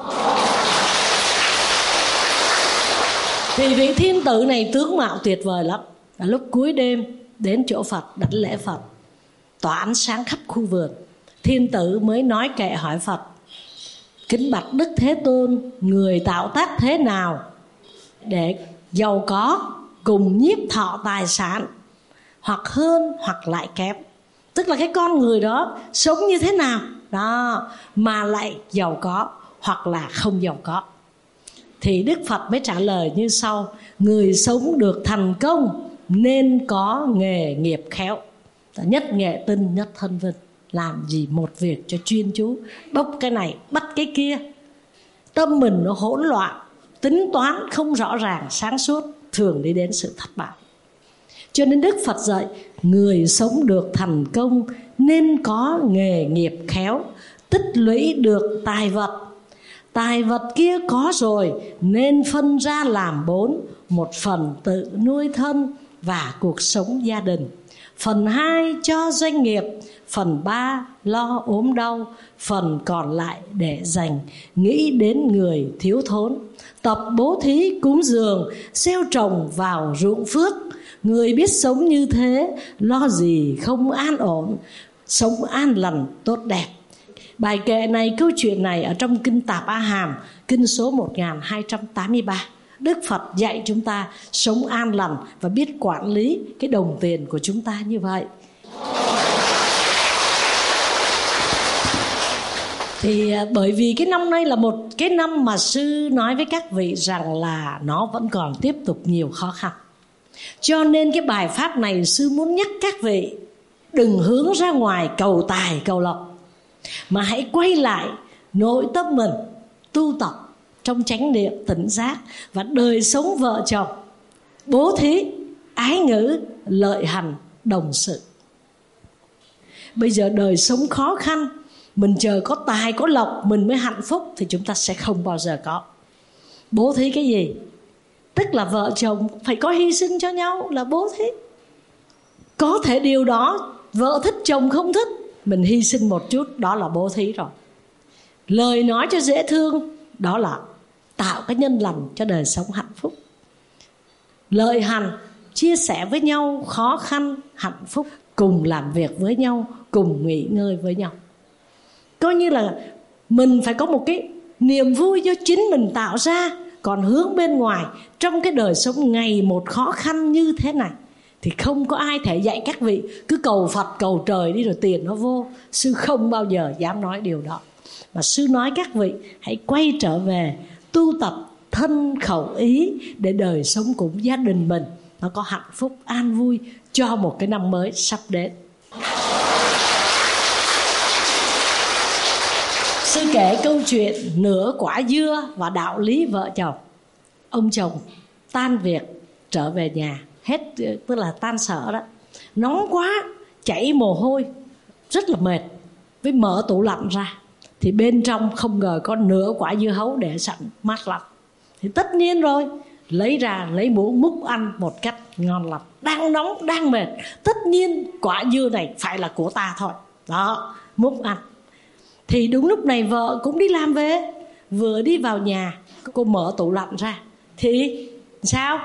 Thì vị thiên tử này tướng mạo tuyệt vời lắm. Và lúc cuối đêm đến chỗ Phật, đảnh lễ Phật, tỏa ánh sáng khắp khu vườn. Thiên tử mới nói kệ hỏi Phật: kính bạch Đức Thế Tôn, người tạo tác thế nào để giàu có cùng nhiếp thọ tài sản, hoặc hơn hoặc lại kém? Tức là cái con người đó sống như thế nào đó mà lại giàu có hoặc là không giàu có. Thì Đức Phật mới trả lời như sau: người sống được thành công nên có nghề nghiệp khéo, nhất nghệ tinh nhất thân vinh. Làm gì một việc cho chuyên chú, bốc cái này bắt cái kia, tâm mình nó hỗn loạn, tính toán không rõ ràng sáng suốt, thường đi đến sự thất bại. Cho nên Đức Phật dạy người sống được thành công nên có nghề nghiệp khéo, tích lũy được tài vật. Tài vật kia có rồi nên phân ra làm 4: một phần tự nuôi thân và cuộc sống gia đình, phần 2 cho doanh nghiệp, phần 3 lo ốm đau, phần còn lại để dành nghĩ đến người thiếu thốn. Tập bố thí cúng dường, gieo trồng vào ruộng phước. Người biết sống như thế, lo gì không an ổn, sống an lành tốt đẹp. Bài kệ này, câu chuyện này ở trong Kinh Tạp A Hàm, kinh số 1283. Đức Phật dạy chúng ta sống an lành và biết quản lý cái đồng tiền của chúng ta như vậy. Thì bởi vì cái năm nay là một cái năm mà sư nói với các vị rằng là nó vẫn còn tiếp tục nhiều khó khăn. Cho nên cái bài pháp này sư muốn nhắc các vị đừng hướng ra ngoài cầu tài cầu lộc, mà hãy quay lại nội tâm mình, tu tập trong chánh niệm tỉnh giác và đời sống vợ chồng, bố thí ái ngữ, lợi hành, đồng sự. Bây giờ đời sống khó khăn, mình chờ có tài có lộc mình mới hạnh phúc thì chúng ta sẽ không bao giờ có. Bố thí cái gì? Tức là vợ chồng phải có hy sinh cho nhau là bố thí. Có thể điều đó vợ thích chồng không thích, mình hy sinh một chút, đó là bố thí rồi. Lời nói cho dễ thương, đó là tạo cái nhân lành cho đời sống hạnh phúc. Lợi hành, chia sẻ với nhau khó khăn, hạnh phúc, cùng làm việc với nhau, cùng nghỉ ngơi với nhau. Coi như là mình phải có một cái niềm vui do chính mình tạo ra. Còn hướng bên ngoài, trong cái đời sống ngày một khó khăn như thế này, thì không có ai thể dạy các vị cứ cầu Phật cầu trời đi rồi tiền nó vô. Sư không bao giờ dám nói điều đó. Mà sư nói các vị hãy quay trở về tu tập thân khẩu ý, để đời sống của gia đình mình nó có hạnh phúc an vui cho một cái năm mới sắp đến. Sư kể câu chuyện nửa quả dưa và đạo lý vợ chồng. Ông chồng tan việc trở về nhà, hết tức là tan sở đó, nóng quá, chảy mồ hôi, rất là mệt. Với mở tủ lạnh ra thì bên trong không ngờ có nửa quả dưa hấu để sẵn mát lạnh. Thì tất nhiên rồi, lấy ra lấy muỗng múc ăn một cách ngon lành. Đang nóng đang mệt, tất nhiên quả dưa này phải là của ta thôi. Đó, múc ăn. Thì đúng lúc này vợ cũng đi làm về, vừa đi vào nhà, cô mở tủ lạnh ra thì sao?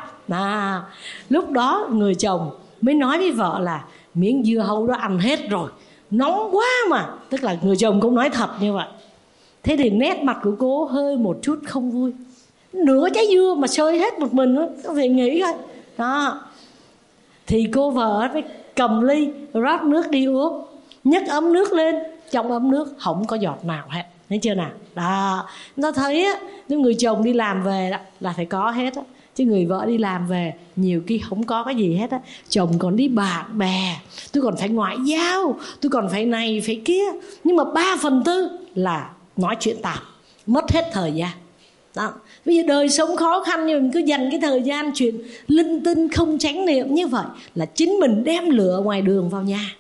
Lúc đó người chồng mới nói với vợ là miếng dưa hấu đó ăn hết rồi, nóng quá mà. Tức là người chồng cũng nói thật như vậy. Thế thì nét mặt của cô hơi một chút không vui. Nửa trái dưa mà sơi hết một mình, có thể nghĩ coi. Đó. Thì cô vợ mới cầm ly rót nước đi uống, nhấc ấm nước lên, trong ấm nước không có giọt nào hết. Thấy chưa nào? Đó. Nó thấy á, nếu người chồng đi làm về đó, là phải có hết á. Chứ người vợ đi làm về nhiều khi không có cái gì hết á. Chồng còn đi bạn bè, tôi còn phải ngoại giao, tôi còn phải này phải kia. Nhưng mà 3/4 là nói chuyện tạp, mất hết thời gian. Đó. Bây giờ đời sống khó khăn nhưng mình cứ dành cái thời gian chuyện linh tinh không chánh niệm như vậy là chính mình đem lửa ngoài đường vào nhà.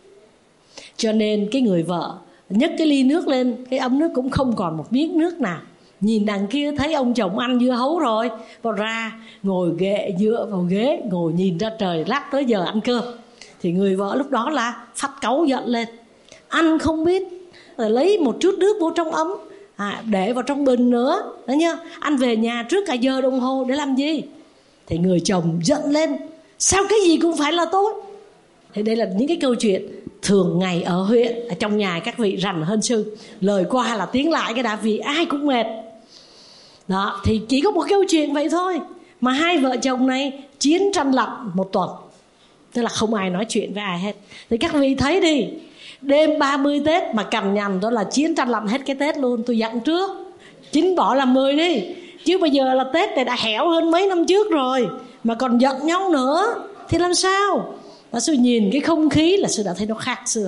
Cho nên cái người vợ nhấc cái ly nước lên, cái ấm nước cũng không còn một miếng nước nào. Nhìn đằng kia thấy ông chồng ăn dưa hấu rồi, vào ra ngồi dựa vào ghế, ngồi nhìn ra trời, lát tới giờ ăn cơm. Thì người vợ lúc đó là phát cáu giận lên, ăn không biết, rồi lấy một chút nước vô trong ấm, để vào trong bình nữa, đó nhá. Ăn về nhà trước cả giờ đồng hồ để làm gì? Thì người chồng giận lên, sao cái gì cũng phải là tốt. Thì đây là những cái câu chuyện thường ngày ở huyện, ở trong nhà các vị rành hơn sư. Lời qua là tiếng lại cái đã, vì ai cũng mệt. Đó, thì chỉ có một câu chuyện vậy thôi mà hai vợ chồng này chiến tranh lạnh một tuần. Tức là không ai nói chuyện với ai hết. Thì các vị thấy đi, đêm 30 Tết mà cằn nhằn đó là chiến tranh lạnh hết cái Tết luôn. Tôi dặn trước, 9 bỏ làm 10 đi. Chứ bây giờ là Tết này đã hẻo hơn mấy năm trước rồi, mà còn giận nhau nữa thì làm sao? Và sư nhìn cái không khí là sư đã thấy nó khác xưa.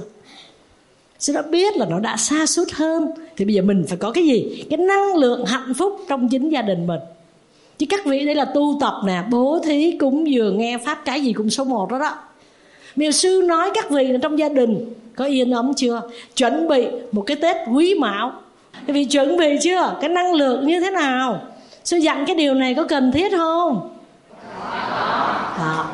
Sư đã biết là nó đã sa sút hơn. Thì bây giờ mình phải có cái gì? Cái năng lượng hạnh phúc trong chính gia đình mình. Chứ các vị đây là tu tập nè, bố thí, cúng dường, nghe pháp, cái gì cũng số 1 đó đó. Bây giờ sư nói các vị là trong gia đình có yên ấm chưa? Chuẩn bị một cái Tết Quý Mão. Các vị chuẩn bị chưa? Cái năng lượng như thế nào? Sư dặn cái điều này có cần thiết không? Đó.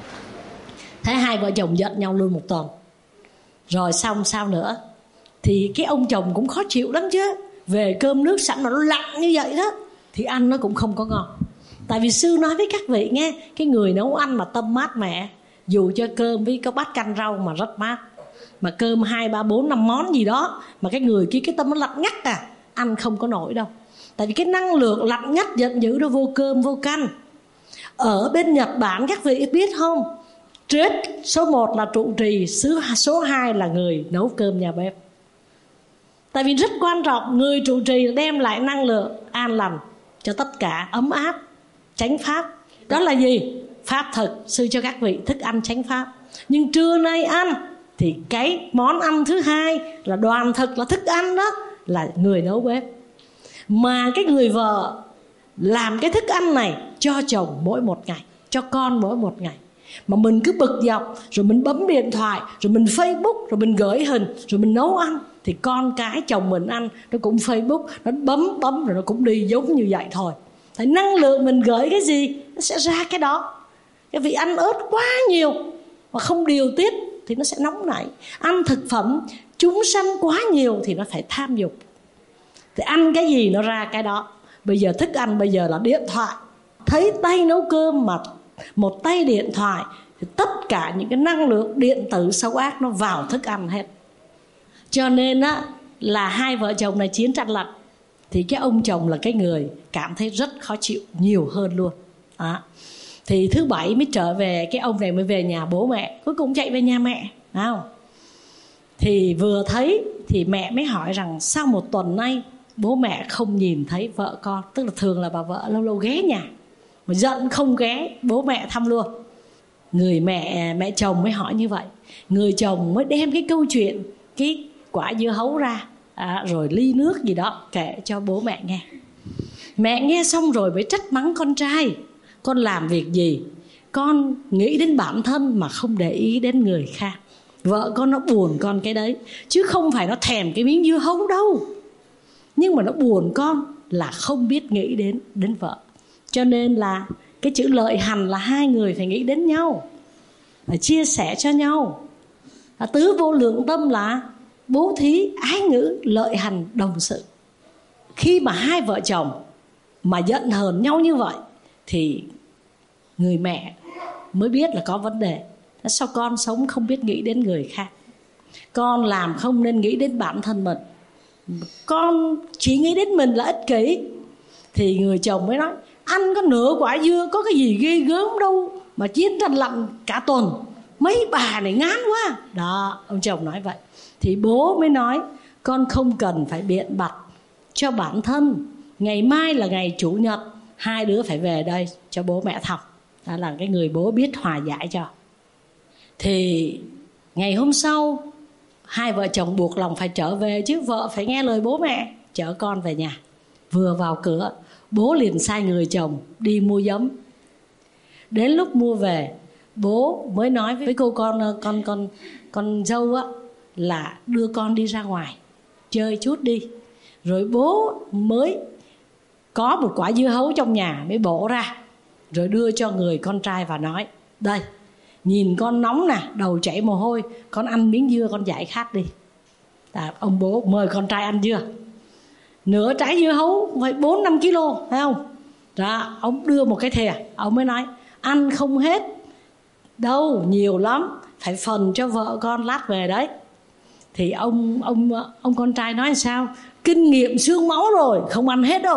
Thế hai vợ chồng giận nhau luôn một tuần. Rồi xong sao nữa? Thì cái ông chồng cũng khó chịu lắm chứ. Về cơm nước sẵn mà nó lạnh như vậy đó thì ăn nó cũng không có ngon. Tại vì sư nói với các vị nghe, cái người nấu ăn mà tâm mát mẻ, dù cho cơm với có bát canh rau mà rất mát, mà cơm 2, 3, 4, 5 món gì đó, mà cái người kia cái tâm nó lạnh ngắt ăn không có nổi đâu. Tại vì cái năng lượng lạnh ngắt giận dữ nó vô cơm vô canh. Ở bên Nhật Bản các vị biết không, trết số 1 là trụ trì, số 2 là người nấu cơm nhà bếp. Tại vì rất quan trọng, người trụ trì đem lại năng lượng an lành cho tất cả, ấm áp, chánh pháp. Đó là gì? Pháp thực, sư cho các vị thức ăn chánh pháp. Nhưng trưa nay ăn thì cái món ăn thứ hai là đoàn thực, là thức ăn đó, là người nấu bếp. Mà cái người vợ làm cái thức ăn này cho chồng mỗi một ngày, cho con mỗi một ngày. Mà mình cứ bực dọc, rồi mình bấm điện thoại, rồi mình Facebook, rồi mình gửi hình, rồi mình nấu ăn, thì con cái chồng mình ăn nó cũng Facebook, nó bấm rồi nó cũng đi giống như vậy thôi. Tại năng lượng mình gửi cái gì nó sẽ ra cái đó. Cái vị ăn ớt quá nhiều mà không điều tiết thì nó sẽ nóng nảy. Ăn thực phẩm chúng sanh quá nhiều thì nó phải tham dục. Thì ăn cái gì nó ra cái đó. Bây giờ thức ăn bây giờ là điện thoại. Thấy tay nấu cơm mà một tay điện thoại thì tất cả những cái năng lượng điện tử xấu ác nó vào thức ăn hết. Cho nên á, là hai vợ chồng này chiến tranh lạnh, thì cái ông chồng là cái người cảm thấy rất khó chịu nhiều hơn luôn. Thì thứ bảy mới trở về, cái ông này mới về nhà bố mẹ, cuối cùng chạy về nhà mẹ, phải không? Thì vừa thấy thì mẹ mới hỏi rằng sao một tuần nay bố mẹ không nhìn thấy vợ con. Tức là thường là bà vợ lâu lâu ghé nhà, mà giận không ghé, bố mẹ thăm luôn. Người mẹ chồng mới hỏi như vậy. Người chồng mới đem cái câu chuyện cái quả dưa hấu ra, rồi ly nước gì đó kể cho bố mẹ nghe. Mẹ nghe xong rồi mới trách mắng con trai. Con làm việc gì? Con nghĩ đến bản thân mà không để ý đến người khác. Vợ con nó buồn con cái đấy, chứ không phải nó thèm cái miếng dưa hấu đâu. Nhưng mà nó buồn con là không biết nghĩ đến vợ. Cho nên là cái chữ lợi hành là hai người phải nghĩ đến nhau, phải chia sẻ cho nhau. Tứ vô lượng tâm là bố thí, ái ngữ, lợi hành, đồng sự. Khi mà hai vợ chồng mà giận hờn nhau như vậy thì người mẹ mới biết là có vấn đề. Sao con sống không biết nghĩ đến người khác? Con làm không nên nghĩ đến bản thân mình, con chỉ nghĩ đến mình là ích kỷ. Thì người chồng mới nói, ăn có nửa quả dưa có cái gì ghê gớm đâu mà chiến tranh lạnh cả tuần, mấy bà này ngán quá. Đó, ông chồng nói vậy. Thì bố mới nói, con không cần phải biện bạch cho bản thân. Ngày mai là ngày chủ nhật, hai đứa phải về đây cho bố mẹ thăm. Đó là cái người bố biết hòa giải cho. Thì ngày hôm sau hai vợ chồng buộc lòng phải trở về chứ, vợ phải nghe lời bố mẹ chở con về nhà. Vừa vào cửa, bố liền sai người chồng đi mua giấm. Đến lúc mua về, bố mới nói với cô con dâu á, là đưa con đi ra ngoài chơi chút đi. Rồi bố mới có một quả dưa hấu trong nhà mới bổ ra, rồi đưa cho người con trai và nói, đây, nhìn con nóng nè, đầu chảy mồ hôi, con ăn miếng dưa con giải khát đi. Ông bố mời con trai ăn dưa. Nửa trái dưa hấu phải 4-5 kg, phải không? Đó, ông đưa một cái thìa, ông mới nói, ăn không hết đâu, nhiều lắm, phải phần cho vợ con lát về đấy. Thì ông con trai nói sao? Kinh nghiệm xương máu rồi, không ăn hết đâu.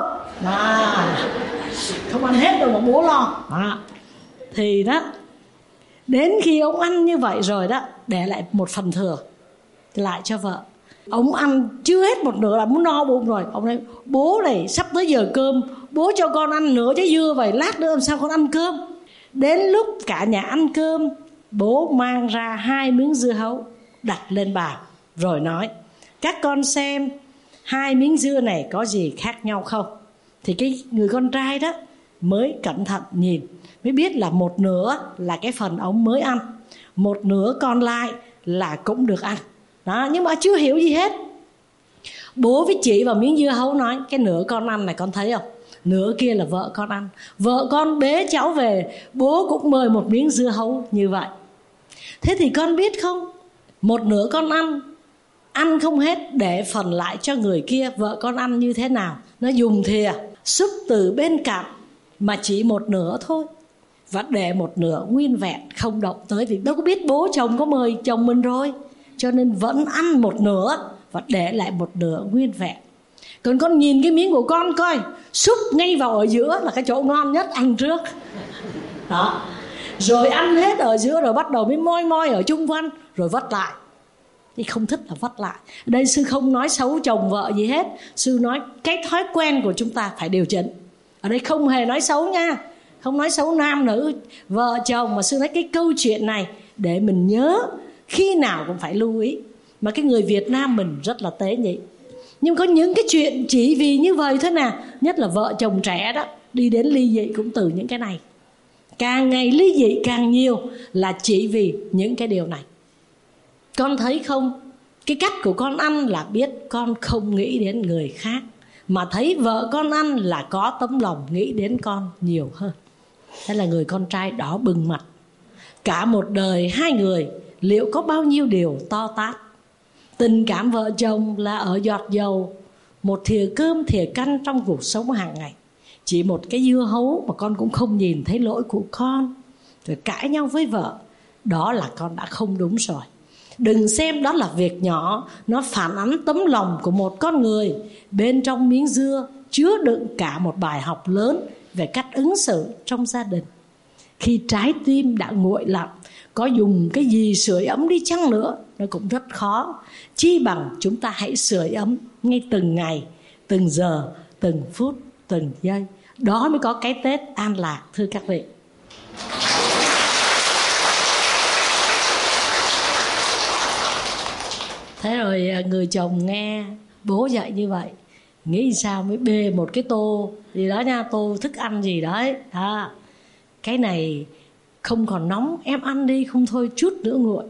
Không ăn hết đâu mà bố lo. Thì đó, đến khi ông ăn như vậy rồi đó, để lại một phần thừa lại cho vợ. Ông ăn chưa hết một nửa là muốn no bụng rồi. Ông nói, bố này sắp tới giờ cơm, bố cho con ăn nửa trái dưa vậy, lát nữa làm sao con ăn cơm. Đến lúc cả nhà ăn cơm, bố mang ra 2 miếng dưa hấu đặt lên bàn, rồi nói, các con xem 2 miếng dưa này có gì khác nhau không. Thì cái người con trai đó mới cẩn thận nhìn, mới biết là một nửa là cái phần ông mới ăn, một nửa còn lại là cũng được ăn đó, nhưng mà chưa hiểu gì hết. Bố với chị vào miếng dưa hấu nói, cái nửa con ăn này con thấy không, nửa kia là vợ con ăn. Vợ con bế cháu về, bố cũng mời một miếng dưa hấu như vậy. Thế thì con biết không, một nửa con ăn không hết, để phần lại cho người kia. Vợ con ăn như thế nào? Nó dùng thìa xúc từ bên cạnh mà chỉ một nửa thôi, và để một nửa nguyên vẹn không động tới, vì đâu có biết bố chồng có mời chồng mình rồi, cho nên vẫn ăn một nửa và để lại một nửa nguyên vẹn. Còn con nhìn cái miếng của con coi, xúc ngay vào ở giữa là cái chỗ ngon nhất, ăn trước đó, rồi ăn hết ở giữa, rồi bắt đầu mới moi ở chung quanh, rồi vất lại. Thì không thích là vất lại. Đây sư không nói xấu chồng vợ gì hết, sư nói cái thói quen của chúng ta phải điều chỉnh. Ở đây không hề nói xấu nha, không nói xấu nam nữ vợ chồng, mà sư nói cái câu chuyện này để mình nhớ, khi nào cũng phải lưu ý. Mà cái người Việt Nam mình rất là tế nhị, nhưng có những cái chuyện chỉ vì như vậy thôi nè, nhất là vợ chồng trẻ đó, đi đến ly dị cũng từ những cái này. càng ngày ly dị càng nhiều là chỉ vì những cái điều này. Con thấy không, cái cách của con ăn là biết con không nghĩ đến người khác, mà thấy vợ con ăn là có tấm lòng nghĩ đến con nhiều hơn. Thế là người con trai đỏ bừng mặt. Cả một đời hai người liệu có bao nhiêu điều to tát. Tình cảm vợ chồng là ở giọt dầu, một thìa cơm thìa canh trong cuộc sống hàng ngày. Chỉ một cái dưa hấu mà con cũng không nhìn thấy lỗi của con, rồi cãi nhau với vợ, đó là con đã không đúng rồi. Đừng xem đó là việc nhỏ, nó phản ánh tấm lòng của một con người. Bên trong miếng dưa chứa đựng cả một bài học lớn về cách ứng xử trong gia đình. Khi trái tim đã nguội lạnh, có dùng cái gì sưởi ấm đi chăng nữa nó cũng rất khó. Chi bằng chúng ta hãy sưởi ấm ngay từng ngày, từng giờ, từng phút, từng giây. Đó mới có cái Tết an lạc, thưa các vị. Thế rồi người chồng nghe bố dạy như vậy, nghĩ sao mới bê một cái tô gì đó nha, tô thức ăn gì đấy. Cái này không còn nóng, em ăn đi, không thôi chút nữa nguội.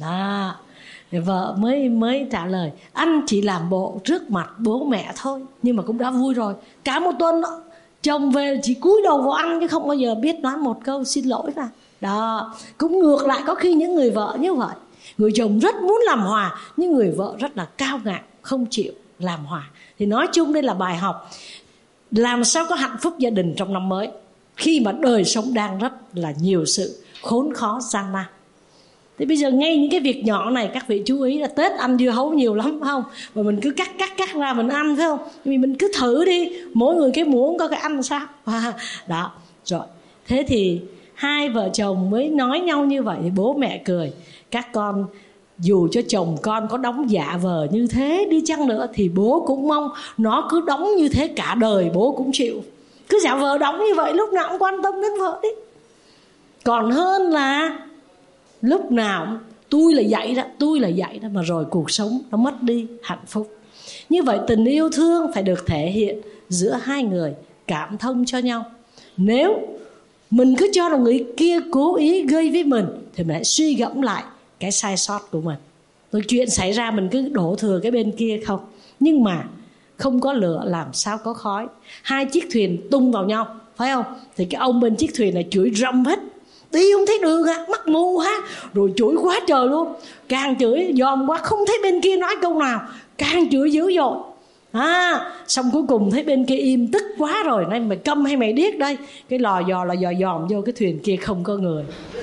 Vợ mới trả lời, anh chỉ làm bộ trước mặt bố mẹ thôi, nhưng mà cũng đã vui rồi. Cả một tuần đó, chồng về chỉ cúi đầu vào ăn chứ không bao giờ biết nói một câu xin lỗi mà. Đó, cũng ngược lại có khi những người vợ như vậy. Người chồng rất muốn làm hòa, nhưng người vợ rất là cao ngạo, không chịu làm hòa. Thì nói chung đây là bài học làm sao có hạnh phúc gia đình trong năm mới, khi mà đời sống đang rất là nhiều sự khốn khó gian nan. Thì bây giờ ngay những cái việc nhỏ này các vị chú ý là Tết ăn dưa hấu nhiều lắm phải không? Mà mình cứ cắt ra mình ăn phải không? Vì mình cứ thử đi, mỗi người cái muỗng có cái ăn sao. Đó, rồi. Thế thì hai vợ chồng mới nói nhau như vậy thì bố mẹ cười. Các con dù cho chồng con có đóng giả vờ như thế đi chăng nữa thì bố cũng mong nó cứ đóng như thế cả đời, bố cũng chịu. Cứ giả vờ đóng như vậy, lúc nào cũng quan tâm đến vợ đi. Còn hơn là lúc nào tôi là vậy đó mà rồi cuộc sống nó mất đi hạnh phúc. Như vậy tình yêu thương phải được thể hiện giữa hai người, cảm thông cho nhau. Nếu mình cứ cho là người kia cố ý gây với mình thì mình hãy suy gẫm lại cái sai sót của mình. Rồi chuyện xảy ra mình cứ đổ thừa cái bên kia không. Nhưng mà không có lửa làm sao có khói. Hai chiếc thuyền tung vào nhau, phải không? Thì cái ông bên chiếc thuyền này chửi rầm hết, đi không thấy đường à, mắt mù ha. Rồi chửi quá trời luôn. Càng chửi dòm quá không thấy bên kia nói câu nào, càng chửi dữ dội. Xong cuối cùng thấy bên kia im, tức quá rồi, nay mày câm hay mày điếc đây. Cái lò dò dòm vô cái thuyền kia không có người,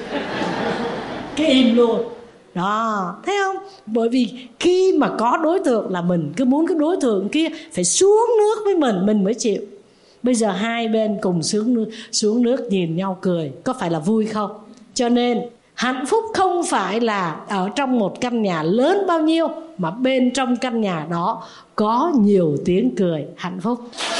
cái im luôn. Đó, thấy không? Bởi vì khi mà có đối tượng là mình cứ muốn cái đối tượng kia phải xuống nước với mình mới chịu. Bây giờ hai bên cùng xuống nước nhìn nhau cười, có phải là vui không? Cho nên hạnh phúc không phải là ở trong một căn nhà lớn bao nhiêu, mà bên trong căn nhà đó có nhiều tiếng cười hạnh phúc.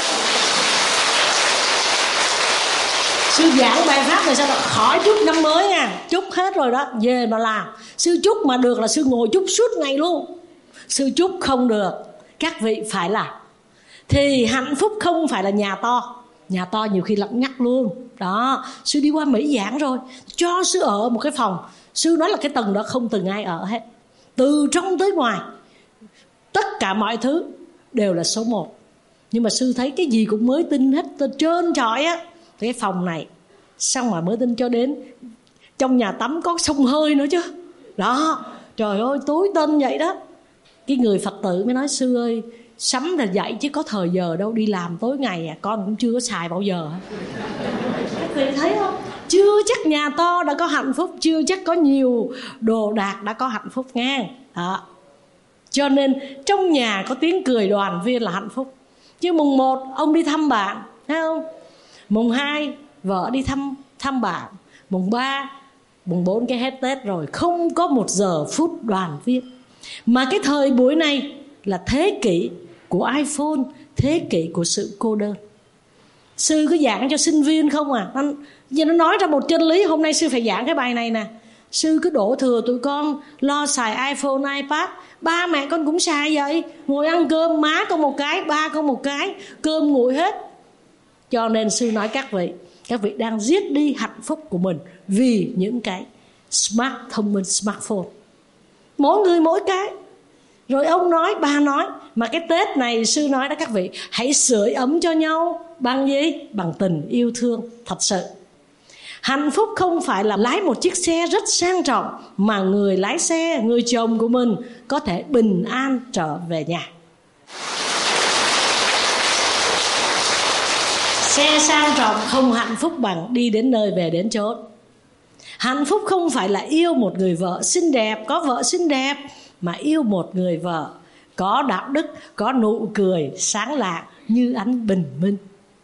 Sư giảng bài pháp này sao là khỏi chúc năm mới nha. Chúc hết rồi đó, về mà làm. Sư chúc mà được là sư ngồi chúc suốt ngày luôn. Sư chúc không được, các vị phải làm. Thì hạnh phúc không phải là nhà to. Nhà to nhiều khi lặng nhắc luôn. Đó, sư đi qua Mỹ giảng rồi, cho sư ở một cái phòng. Sư nói là cái tầng đó không từng ai ở hết, từ trong tới ngoài tất cả mọi thứ đều là số 1. Nhưng mà sư thấy cái gì cũng mới tinh hết, trơn trọi á. Cái phòng này xong mà mới tin cho đến trong nhà tắm có xông hơi nữa chứ. Đó, trời ơi tối tên vậy đó. Cái người Phật tử mới nói, sư ơi sắm là vậy chứ có thời giờ đâu, đi làm tối ngày à, con cũng chưa có xài bao giờ. Các vị thấy không? Chưa chắc nhà to đã có hạnh phúc, chưa chắc có nhiều đồ đạc đã có hạnh phúc nghe. Đó. Cho nên trong nhà có tiếng cười đoàn viên là hạnh phúc. Chứ mùng 1 ông đi thăm bạn, thấy không? Mùng 2 vợ đi thăm bạn, mùng 3, mùng 4 cái hết Tết rồi, không có một giờ phút đoàn viên. Mà cái thời buổi này là thế kỷ của iPhone, thế kỷ của sự cô đơn. Sư cứ giảng cho sinh viên không à. Giờ nó nói ra một chân lý, hôm nay sư phải giảng cái bài này nè. Sư cứ đổ thừa tụi con lo xài iPhone, iPad. Ba mẹ con cũng xài vậy. Ngồi ăn cơm, má có một cái, ba có một cái, cơm nguội hết. Cho nên sư nói các vị, Các vị đang giết đi hạnh phúc của mình vì những cái thông minh, smartphone. Mỗi người mỗi cái. Rồi ông nói, bà nói, mà cái Tết này sư nói đó các vị, hãy sưởi ấm cho nhau bằng gì? Bằng tình yêu thương thật sự. Hạnh phúc không phải là lái một chiếc xe rất sang trọng, mà người lái xe, người chồng của mình có thể bình an trở về nhà. Xe sang trọng không hạnh phúc bằng đi đến nơi về đến chốn. Hạnh phúc không phải là yêu một người vợ xinh đẹp, có vợ xinh đẹp, mà yêu một người vợ có đạo đức, có nụ cười sáng lạng như ánh bình minh.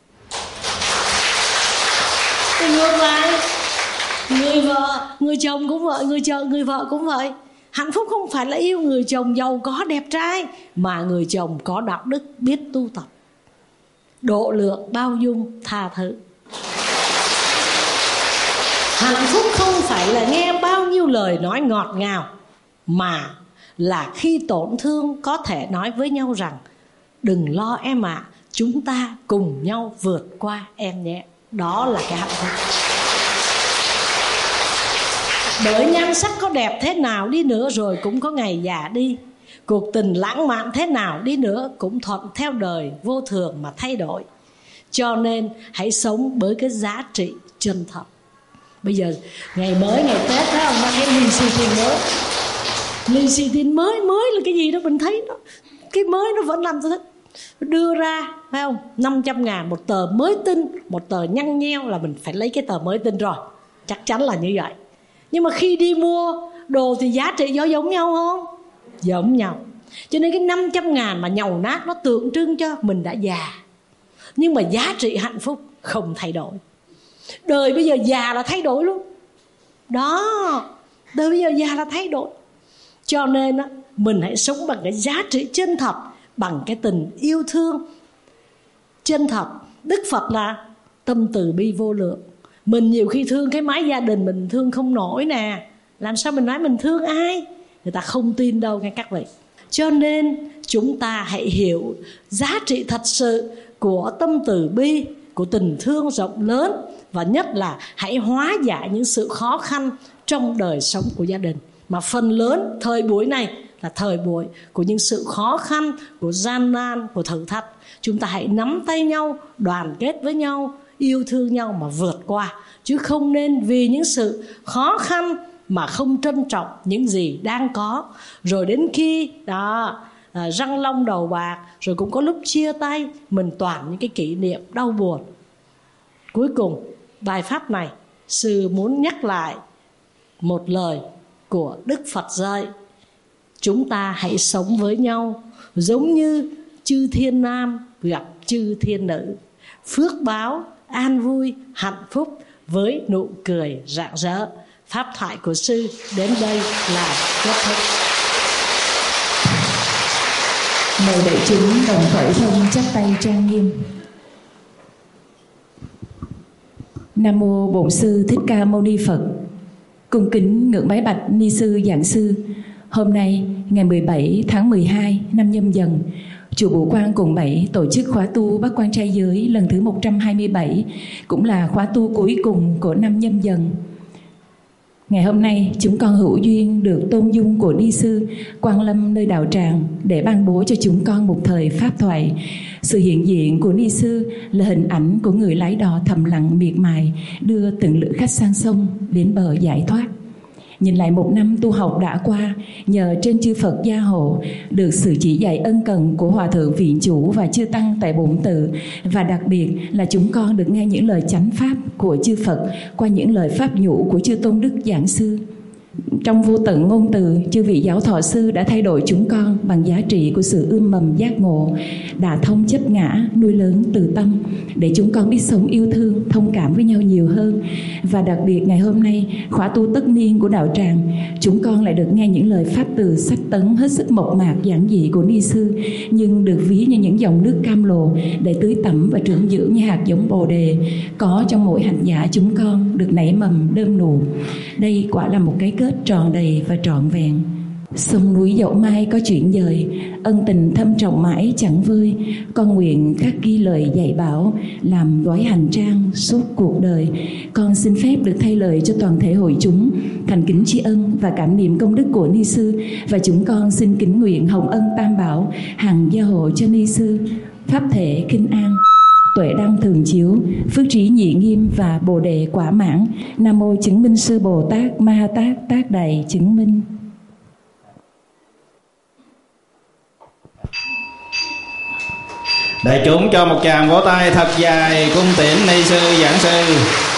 Thì ngược lại, người vợ, người chồng cũng vậy, người vợ cũng vậy. Hạnh phúc không phải là yêu người chồng giàu có đẹp trai, mà người chồng có đạo đức, biết tu tập, độ lượng, bao dung, tha thứ. Hạnh phúc không phải là nghe bao nhiêu lời nói ngọt ngào, mà là khi tổn thương có thể nói với nhau rằng đừng lo em ạ, chúng ta cùng nhau vượt qua em nhé. Đó là cái hạnh phúc. Bởi nhan sắc có đẹp thế nào đi nữa rồi cũng có ngày già đi. Cuộc tình lãng mạn thế nào đi nữa cũng thuận theo đời vô thường mà thay đổi. Cho nên hãy sống với cái giá trị chân thật. Bây giờ ngày mới, ngày Tết đó, ông ta thấy lì xì tiền mới. Lì xì tiền mới là cái gì đó mình thấy nó, cái mới nó vẫn làm tôi thích. Đưa ra, phải không? 500.000 một tờ mới tinh, một tờ nhăn nheo là mình phải lấy cái tờ mới tinh rồi. Chắc chắn là như vậy. Nhưng mà khi đi mua đồ thì giá trị có giống nhau không? Giống nhau. Cho nên cái 500.000 mà nhầu nát nó tượng trưng cho mình đã già. Nhưng mà giá trị hạnh phúc không thay đổi. Đời bây giờ già là thay đổi luôn. Đó, đời bây giờ già là thay đổi. Cho nên mình hãy sống bằng cái giá trị chân thật, bằng cái tình yêu thương chân thật. Đức Phật là tâm từ bi vô lượng. Mình nhiều khi thương cái mái gia đình mình thương không nổi nè. Làm sao mình nói mình thương ai? Người ta không tin đâu nghe các vị. Cho nên chúng ta hãy hiểu giá trị thật sự của tâm từ bi, của tình thương rộng lớn. Và nhất là hãy hóa giải những sự khó khăn trong đời sống của gia đình. Mà phần lớn thời buổi này là thời buổi của những sự khó khăn, của gian nan, của thử thách. Chúng ta hãy nắm tay nhau, đoàn kết với nhau, yêu thương nhau mà vượt qua. Chứ không nên vì những sự khó khăn mà không trân trọng những gì đang có. Rồi đến khi răng long đầu bạc, rồi cũng có lúc chia tay, mình toàn những cái kỷ niệm đau buồn. Cuối cùng, bài pháp này, sư muốn nhắc lại một lời của Đức Phật dạy. Chúng ta hãy sống với nhau giống như chư thiên nam gặp chư thiên nữ. Phước báo, an vui, hạnh phúc với nụ cười rạng rỡ. Pháp thoại của sư đến đây là kết thúc. Mời đại chúng đồng khởi thông chắp tay trang nghiêm. Nam mô Bổn Sư Thích Ca Mâu Ni Phật. Cung kính ngưỡng bái bạch ni sư giảng sư. Hôm nay ngày 17 tháng 12 năm Nhâm Dần, chùa Bửu Quang Quận 7 tổ chức khóa tu Bát Quan Trai Giới lần thứ 127, cũng là khóa tu cuối cùng của năm Nhâm Dần. Ngày hôm nay chúng con hữu duyên được tôn dung của ni sư quang lâm nơi đạo tràng để ban bố cho chúng con một thời pháp thoại. Sự hiện diện của ni sư là hình ảnh của người lái đò thầm lặng miệt mài đưa từng lữ khách sang sông đến bờ giải thoát. Nhìn lại một năm tu học đã qua, nhờ trên chư Phật gia hộ, được sự chỉ dạy ân cần của Hòa Thượng Viện Chủ và chư Tăng tại Bổn Tự, và đặc biệt là chúng con được nghe những lời chánh pháp của chư Phật qua những lời pháp nhũ của chư Tôn Đức Giảng Sư. Trong vô tận ngôn từ, chư vị giáo thọ sư đã thay đổi chúng con bằng giá trị của sự ươm mầm giác ngộ, đả thông chấp ngã, nuôi lớn từ tâm, để chúng con biết sống yêu thương, thông cảm với nhau nhiều hơn. Và đặc biệt ngày hôm nay, khóa tu tất niên của đạo tràng, chúng con lại được nghe những lời pháp từ sách tấn hết sức mộc mạc giản dị của ni sư, nhưng được ví như những dòng nước cam lồ để tưới tẩm và trưởng dưỡng như hạt giống bồ đề có trong mỗi hành giả chúng con được nảy mầm đơm nụ. Đây quả là một cái kết tròn đầy và trọn vẹn. Sông núi dẫu mai có chuyển dời, ân tình thâm trọng mãi chẳng vơi. Con nguyện khắc ghi lời dạy bảo, làm gói hành trang suốt cuộc đời. Con xin phép được thay lời cho toàn thể hội chúng, thành kính tri ân và cảm niệm công đức của Ni Sư. Và chúng con xin kính nguyện hồng ân tam bảo hằng gia hộ cho Ni Sư, pháp thể kinh an, tuệ đăng thường chiếu, phước trí nhị nghiêm và bồ đề quả mãn. Nam mô chứng minh sư Bồ Tát Ma Tát Tác Đài chứng minh. Đại chúng cho một tràng vỗ tay thật dài cung tiễn Ni Sư Giảng Sư.